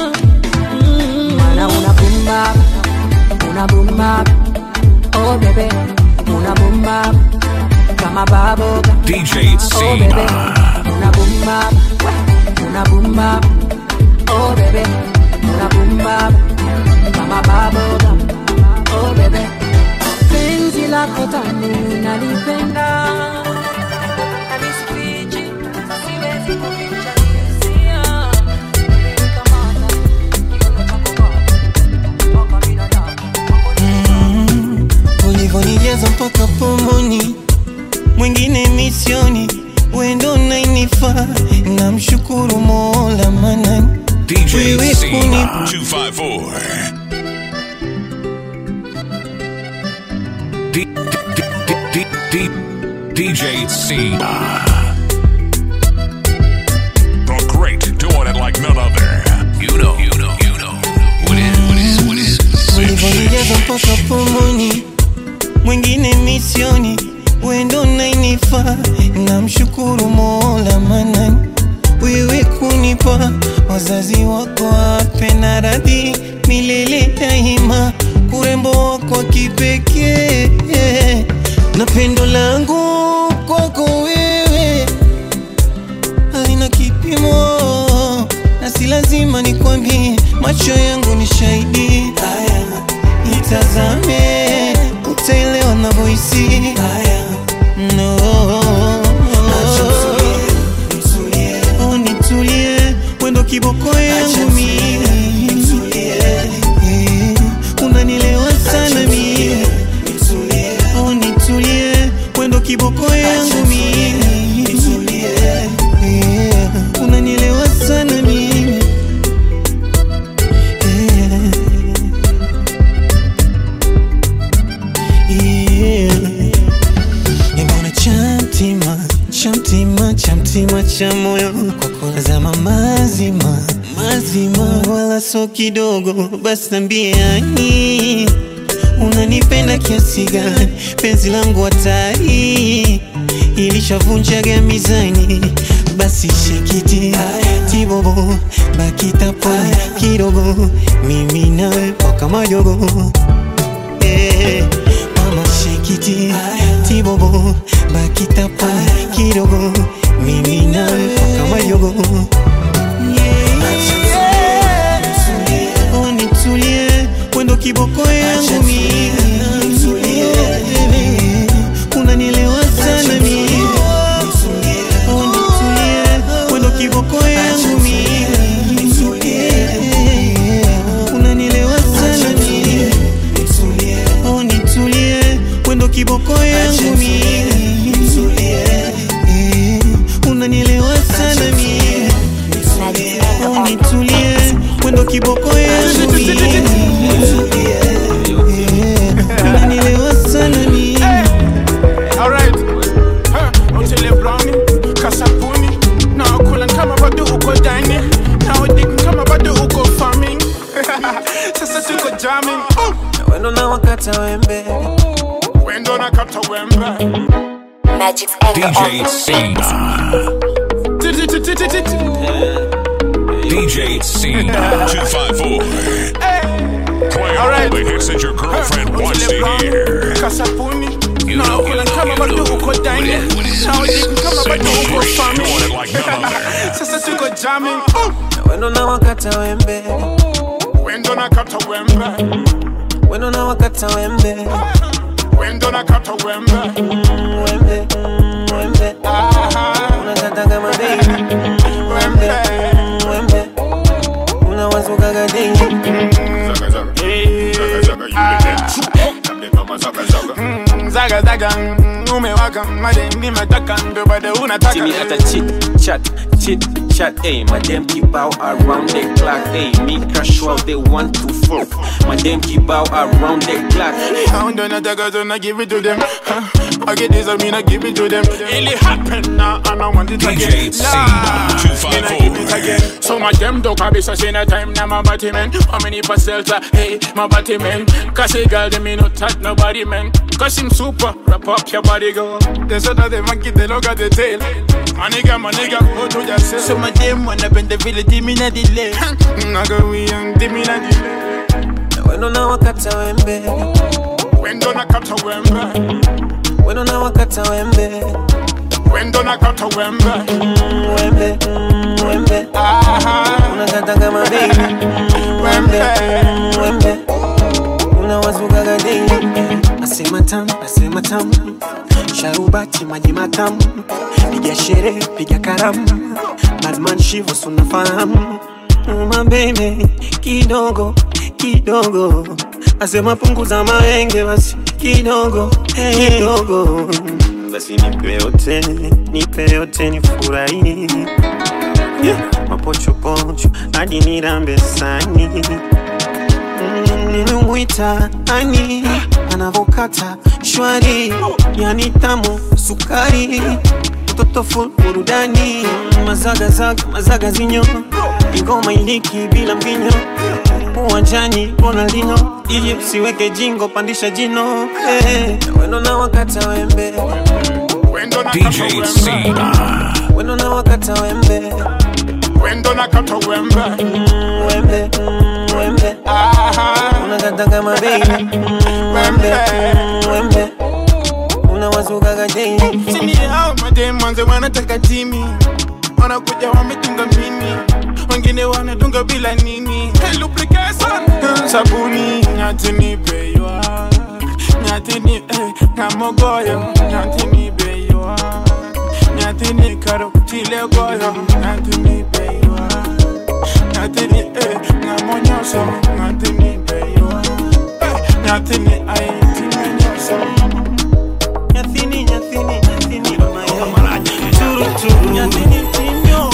Mana una boom bap, una boom bap. Oh baby, una boom bap. Kama baboka, DJ C. oh baby, una boom bap, una boom bap. Oh baby, una boom bap. Kama baboka, oh baby. Penzi lako tamu nalipenda. mwingine misioni, wendo nainifa, namshukuru Mola manani DJ C 254. DJ C. The great, doing it like none other. You know. What is ulivonijaza mpaka pomoni, mwingine misioni, wendo nainifa, namshukuru Mola manani wewe kunipa, wazazi wako wape na radhi milele daima, urembo wako kipekee na pendo langu kwako wewe halina kipimo, na si lazima nikwambie, macho yangu ni shahidi. Haya, nitazame utaelewa navyohisi. Haya, no, nitulie, wendo kiboko yangu mimi, unanielewa sana mimi, nitulie, wendo kiboko yangu mimi, unanielewa sana mimi, mbona chamtima cha moyo kwako zama mazima, wala so kidogo, basi nambiani unanipenda kiasi gani, penzi langu hatari ilishavunjaga mizani, basi shikiti tibobo bakita pole kidogo, mimi nawe paka majogo, mama shikiti tibobo bakita pole kidogo, mimi nawe paka majogo, nitulie, wendo kiboko yangu mimi, unanielewa sana mimi, nitulie, wendo kiboko yangu mimi, unanielewa sana mimi, nitulie, wendo kiboko yangu mimi, unanielewa sana mimi, nitulie, wendo kiboko yangu mimi, unanielewa sana mimi. Alright, utile brownie, kasapuni, na ukula kama bado uko dining, na udik kama bado uko farming. Sasa tuko jamming. Wendo na wakata wembe, wendo na kata wembe. Magic's DJ C. DJ C 254. Playing all the hits that your girlfriend wants to hear. Kasapuni, na ukula kama bado uko dining, na udik kama bado uko farming. Doing it like none other. Sasa tuko jamming. wendo na wakata wembe, wendo na kata wembe, wendo na wakata wembe, wendo na kata wembe, wembe, wembe, unakata kama baby, wembe, wembe, unawazuka gadingi, zaga zaga, umewaka madem mataka ndo bado unataka. See me at a chit chat, ayy. My damn keep out around the clock, ayy. Me crash out, they want to fuck. My damn keep out around the clock. I don't nataka, so I give it to them. I get this, I mean I give it to them. It happen now, and I want it again. DJ C 254. So my damn dog, I be such in a time now, my body man. How many parcels are, hey, my body man? Cause a girl, they me not touch nobody man. Cause him super, wrap up your body go. They said that they monkey, they look at the tail. My nigga, go to yourself. So my damn wanna bend the village, give me na delay. Naga we and give me na delay. wendo na wakata wembe, wendo na kata wembe, wendo na wakata wembe, wendo na kata wembe, wembe, wembe, unakata kama baby, wembe, wembe, unawazuka gadingi, asema tamu, sharubati maji matamu, piga sherehe, piga karamu, madman shivo sunafahamu, my baby, kidogo, asema punguza maenge basi, kidogo, basi nipe yote nifurahi. Yeah, mapochopocho hadi nirambe sani. Nimemwita ani anavokata shwari, yani tamu sukari, mtoto full burudani, mazaga zinyo, ingoma iliki bila mginyo, uwanjani Ronaldinho, ili usiweke jingo pandisha jino. Wendo na wakata wembe, DJ C. wendo na wakata wembe, wendo na kata wembe, wembe, unakata kama baby, wembe, unawazuka gajeini. Sini hao madem wanze wanataka timi, wanakuja wametunga mimi, wengine wanatunga bila nini. Hey, lubrication sabuni nyati ni beywa, nyati ni kamogoyo, nyati ni beywa, nyati ni karotile goyo, nyati ni beywa, nyati ni ngamonyoso, nyati ni beywa, nyati ni aiti menyoso, nyati ni maya, turu nyati ni tinyo,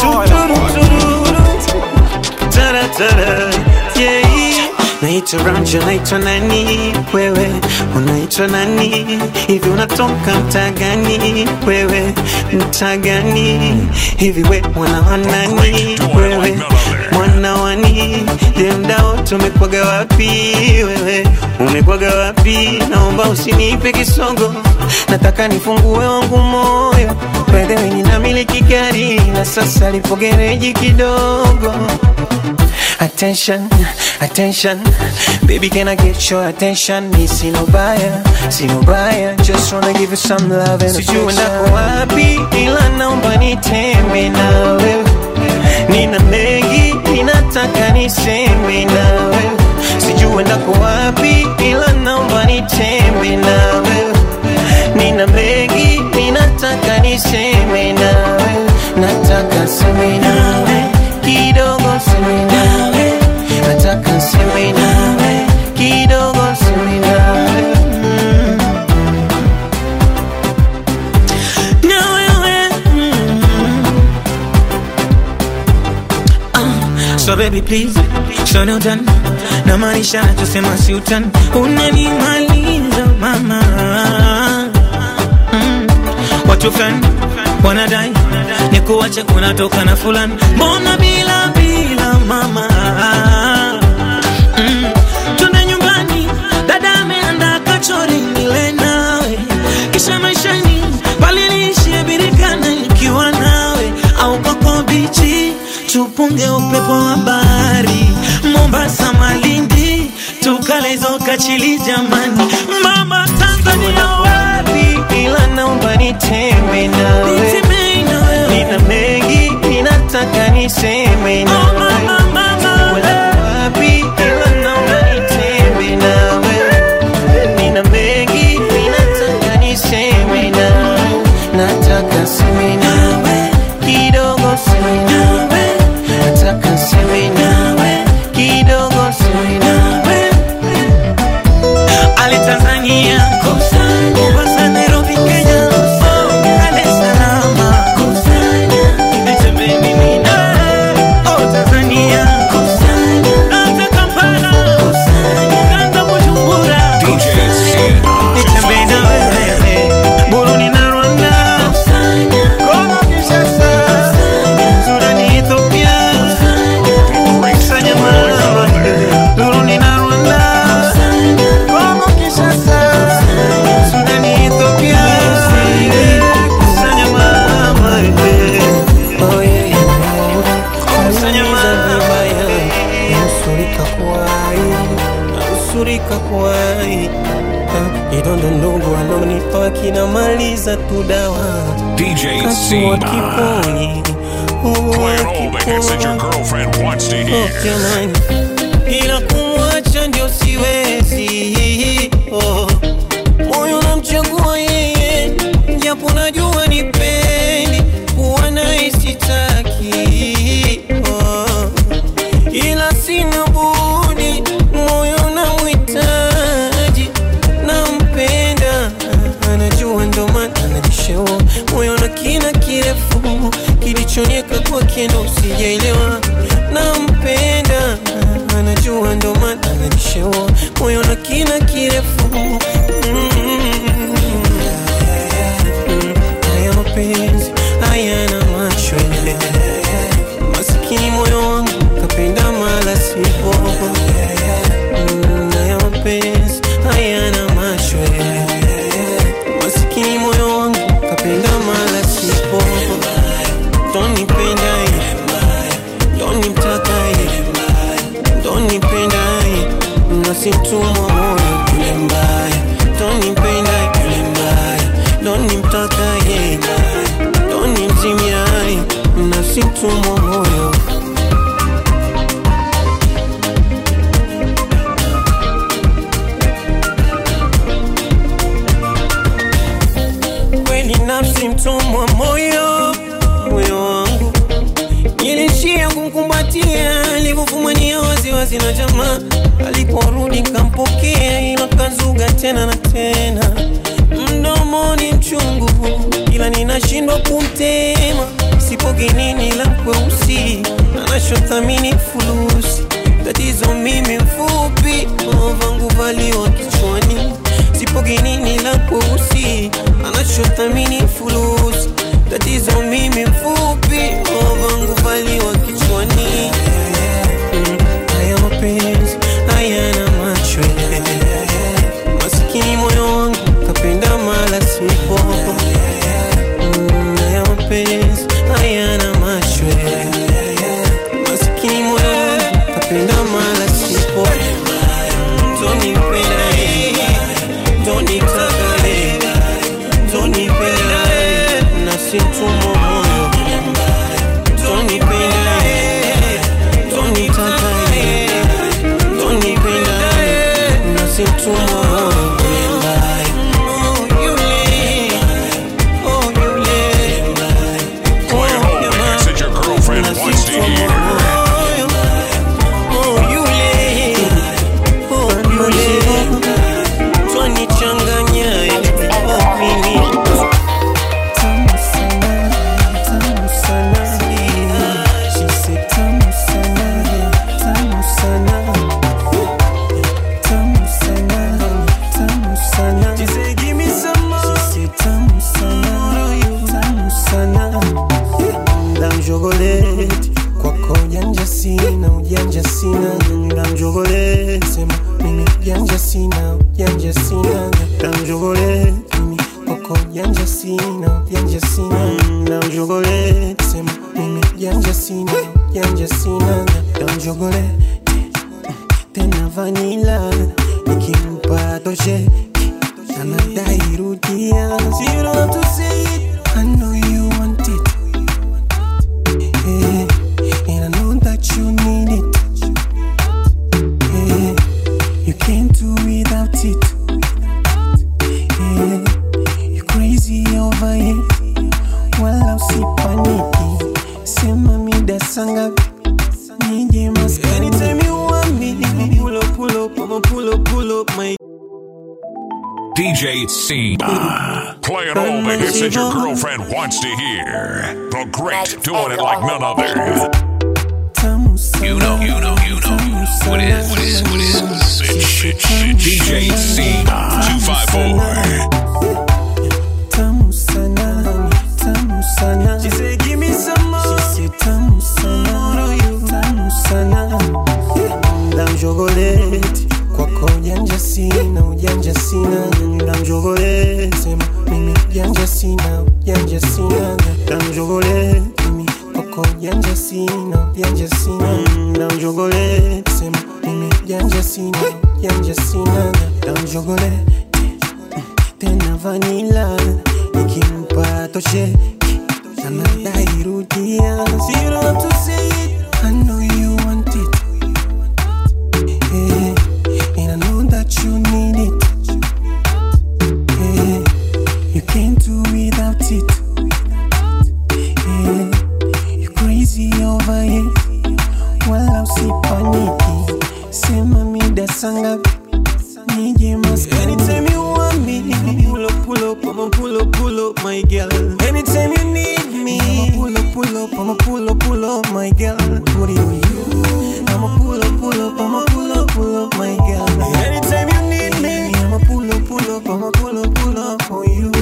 tara, yeah. Naitwa Ranja, naitwa nani wewe, unaitwa nani, hivi unatoka mtaa gani wewe, mtaa gani hivi, we mwana wa nani wewe, mwana wani, je mdao tumekwaga wapi wewe, umekwaga wapi, naomba usinipe kisogo, nataka nifungue wangu moyo, wewe nina miliki gari na sasa lipo gereji kidogo. Attention, baby, can I get your attention? Me see no buyer, just wanna give you some love and affection. Sijui ndako wapi, ila naomba nitembe nawe, nina mengi, ninataka niseme nawe. Sijui ndako wapi, ila naomba nitembe nawe, nina mengi, ninataka niseme nawe, nataka seme nawe, kidogo seme nawe, nataka seme nawe, kidogo seme nawe. Na wewe so baby please, so no done, na maanisha tusema si utani, unanimaliza mama. Watu fan wanadai nikuache kunatoka na fulani, mbona bila mama. Twende nyumbani, dada ameandaa kachori nile nawe, kisha maishani bali niishie birikana nikiwa nawe, au koko bichi tupunge upepo wa bahari, Mombasa Malindi tukale zoka chili jamani, mama Tanzania wapi, ila naomba nitembe nawe, nina mengi ninataka niseme nawe, wapi, ila naomba nitembe nawe, nina mengi ninataka niseme nawe, nataka seme nawe, kidogo seme nawe, nataka seme nawe, kidogo seme nawe. Ali Tanzania Mombasa, Nairobi, Kenya, Dar es Salaam, nitembe mimi nawe, oh Tanzania, hata Kampala, hata Bujumbura, nitembe na wewe, Burundi na Rwanda, Kongo Kinshasa, Sudan, Ethiopia, kusanya mama, Burundi na Rwanda, Kongo Kinshasa, Sudan, Ethiopia, kusanya mama, oh yeah, kusanya mama, nusurika kuwai, idondo ndogo alonipa kinamaliza tu dawa, DJ C. kasua kiponi, Playing all the hits that your girlfriend wants to hear. ila kumwacha ndio siwezi, moyo namchagua yeye, japo najua nipendi, kuwa naye sitaki, ila sina budi, moyo namhitaji, nampenda, anajua ndo maana anajishauri kilichonieka kwa kiendo sijaelewa. Nampenda, anajua ndo maana ananishewa moyo na kina kirefu. Haya mapenzi hayana macho, masikini moyo wangu kapenda mala sipo. Haya mapenzi hayana macho, masikini moyo wangu kapenda mala sipo. Don't nipenda don't nimtaka don't nipenda nasimtumwa moyo yule mbaya. Don't nipenda yule mbaya, don't nimtaka don't nimzimia nasimtumwa moyo. Kweli nafsi mtumwa moyo, moyo wangu nilishia kumkumbatia, alivyofumania waziwazi na jamaa. Aliporudi kampokea, ila kazuga tena na tena. Mdomoni mchungu, ila ninashindwa kumtema. Sipo genini la kweusi, anachothamini fulusi. Tatizo mimi mfupi, vangu valiwa kichwani. Sipo genini la kweusi, anachothamini fulusi. Tatizo mimi mfupi, vangu valiwa kichwani. Haya mapenzi hayana macho, masikini moyo wangu kapenda mala sipo. Haya mapenzi hayana macho, masikini moyo wangu kapenda mala sipo. Don't nipenda don't nitaka don't nipenda nasimtumwa moyo. Don't nipenda don't nitaka don't nipenda nasimtumwa moyo. Playing all the hits that your girlfriend wants to hear. Tena vanilla nikimpa toshe anadai rudia. You don't have to say it, I know you want it, and I know that you need it, you can't do without it, you're crazy over it, wala usipaniki, sema mida sangapi nije maskani. Anytime you want me, pull up, I'ma pull up my DJ C. Playing all the hits that your girlfriend wants to hear. The great, doing it like none other. You know what is. Shit. DJ C. 254. Tamu sana. She said give me some more. She said tamu sana. Ndam chocolate kwako ujanja sina. Ndam chocolate sema mimi ujanja sina. Ndam chocolate mimi kwako ujanja sina. Ndam chocolate sema mimi ujanja sina. Ndam chocolate tena vanilla nikimpa toshe anadai rudia. So you don't have to say it, I know you want it, and I know that you need it, you can't do without it, you're crazy over it, wala usipaniki, sema mida sangapi nije maskani. Anytime you want me, pull up, I'ma pull up my girl. Anytime you need me, I'ma pull pull up, my girl. What do you? I'ma pull up, my girl. Anytime you need me, I'ma pull up for you.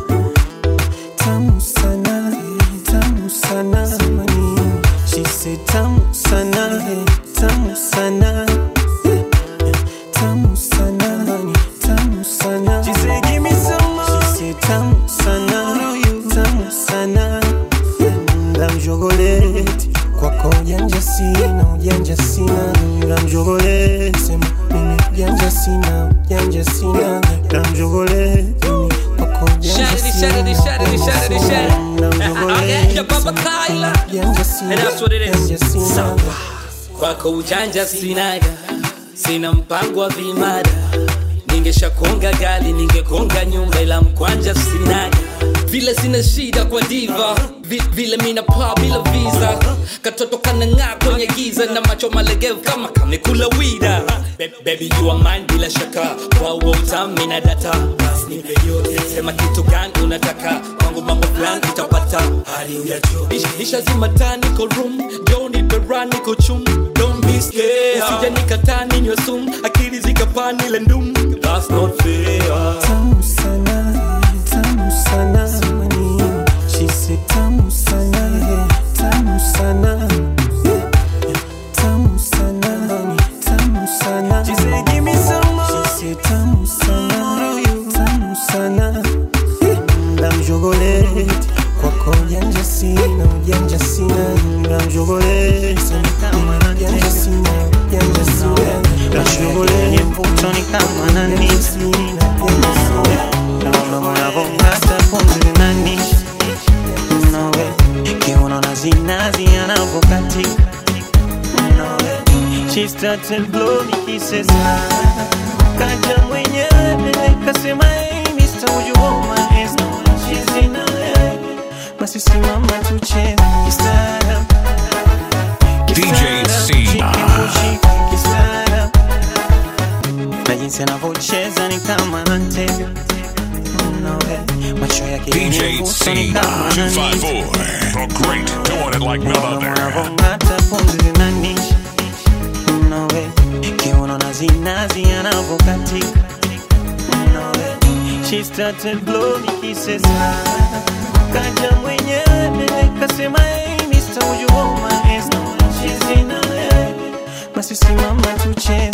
Tamu sana, she said tamu sana, tamu sana. Tamu sana, she said give me some more. She said tamu sana, ndam chocolate. Kwako ujanja sina, ndam chocolate. Sema mimi ujanja sina, ndam chocolate. Kwako ujanja sina, okay, your Papa Kyla, and that's what it is. Sawa. Kwako ujanja sinaga, sina mpango wa vimada. Ningeshakonga gali, ningekonga nyumba, ila mkwanja sinaga. Vile sina shida kwa diva, vile mina pa bila visa. Katoto kanang'aa kwenye giza, na macho malegevu kama kamekula wida. Baby you are mine bila shaka, kwa utamu mina data. Bas nipe yote, sema kitu gani unataka, kwangu mambo fulani utapata. Hali uyacho isha zimata niko room, don't need the run niko chum. Don't be scared, usija nikataa ninywe sumu, akili zikapani ile ndum. That's not fair. Tamu sana, she said tamu sana, tamu sana. She said give me some more. She said tamu sana, ndam chocolate. Kwako ujanja sina, ndam chocolate. Ujanja sina, ndam chocolate. Mvuto ni kama nani, naona mwanavongata pumzi nani. Nawe kiuno na zinazi anavokatika. Nawe she started blowing kisses. Kaja mwenyewe kasema hey Mr. would you hold my hands? No, she's in LA. Basi simama tucheze kistaarabu. DJ C. Na jinsi anavyocheza ni kama anatega. Macho yake DJ C 254, the great, doing it like no other. Anavongata pumzi zinanisha. Kiuno na zinazi anavokatika. She started blowing kisses. Kaja mwenyewe kasema hey Mr. would you hold my hands? No, she's in LA. Basi simama tucheze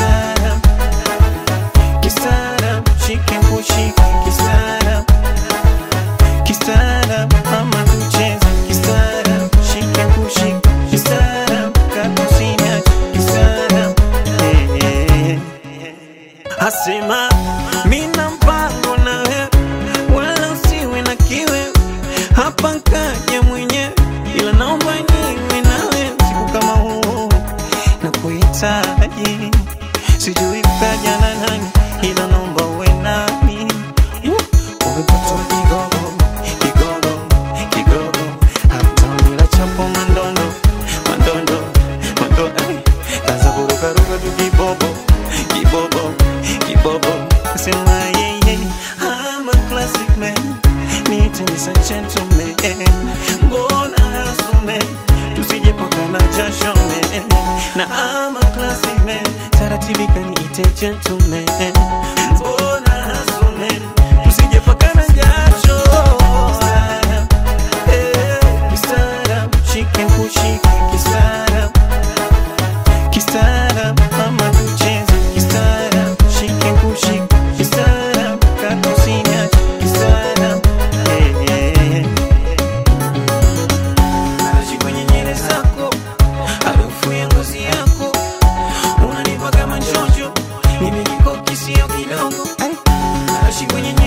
kistaarabu, shike kushika kistaarabu, mama tucheze kistaarabu, shike kushika kistaarabu, kakusina kistaarabu. Asema mina mpango na wewe, wala usiwe na kiwe. Hapa nkaja mwenyewe, ila naomba niwe na wewe siku kama huu. Na kuhitaji, sijui kaja na nani, ila naomba uwe nami. Umepata kigogo, hata nila chapo mandondo. Kaza kuruka tu kibobo. Sema yeah, I'm a classic man. Need to be a gentleman. Mbona hasume, tusije pakana jasho man. Na I'm a classic man, taratibika niite gentleman. Mbona hasume, tusije pakana jasho. Kistaarabu, shike kushika kistaarabu, mama tucheze kistaarabu, shike kushika kistaarabu, kakusina kistaarabu. Narashi kwenye nywele zako, harufu ya ngozi yako, unanipa kama njojo, mimi niko kisio kidogo. Narashi kwenye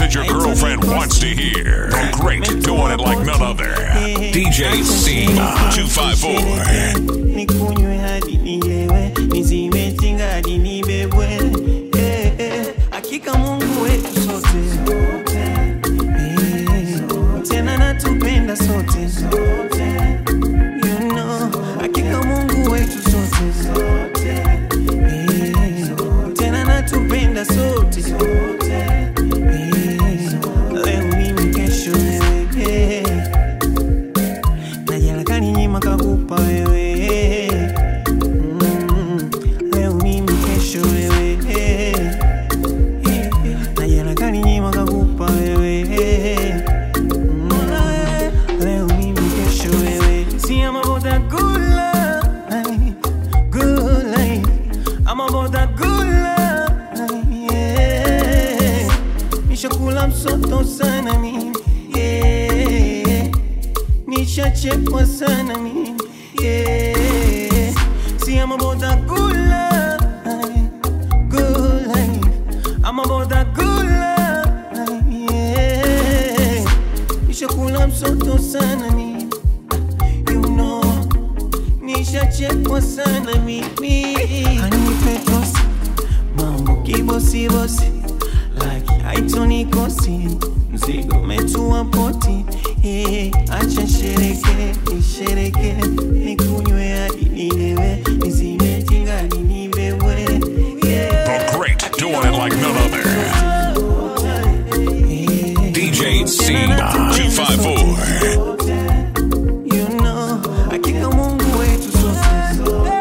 that your girlfriend wants to hear. The great, doing it like none other. DJ C 254. Nikunywe hadi nilewe, nizimetinga hadi nibebwe. Hakika Mungu wetu sote, tena natupenda sote. You know, hakika Mungu wetu sote, tena natupenda sote. Leo mimi kesho wewe, najala kaninyima kakupa wewe. Leo mimi kesho wewe, najala kaninyima kakupa wewe. Leo mimi kesho wewe. See, I'm about that good life, good life. I'm about that good life, yeah. Nishakula msoto sana mimi, yeah. Nishachekwa sana mimi, yeah. See, I'm about that good life, good life. I'm about that good life, yeah. Nishakula msoto sana mimi, you know. Nishachekwa sana mimi. Anipe tosi, mambo kibosi bosi, like haitonikosi. Mzigo umetua poti, acha shereke, nishereke. Nikunywe hadi nilewe, nizimetinga hadi nibebwe. The great, doing it like none other. DJ C 254. You know, hakika Mungu wetu sote,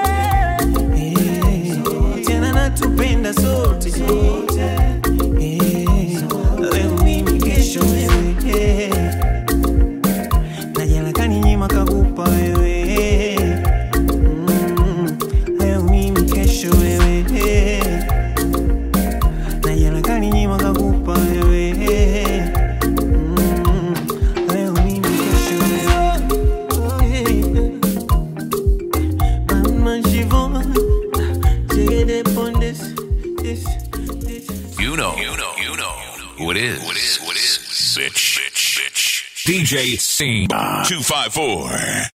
tena natupenda sote. Leo mimi kesho wewe, najala kaninyima kakupa wewe. Leo mimi kesho wewe, najala kaninyima kakupa wewe. Leo mimi kesho wewe. Mama Chivon, take it upon this. You know who it is. Bitch. DJ C 254.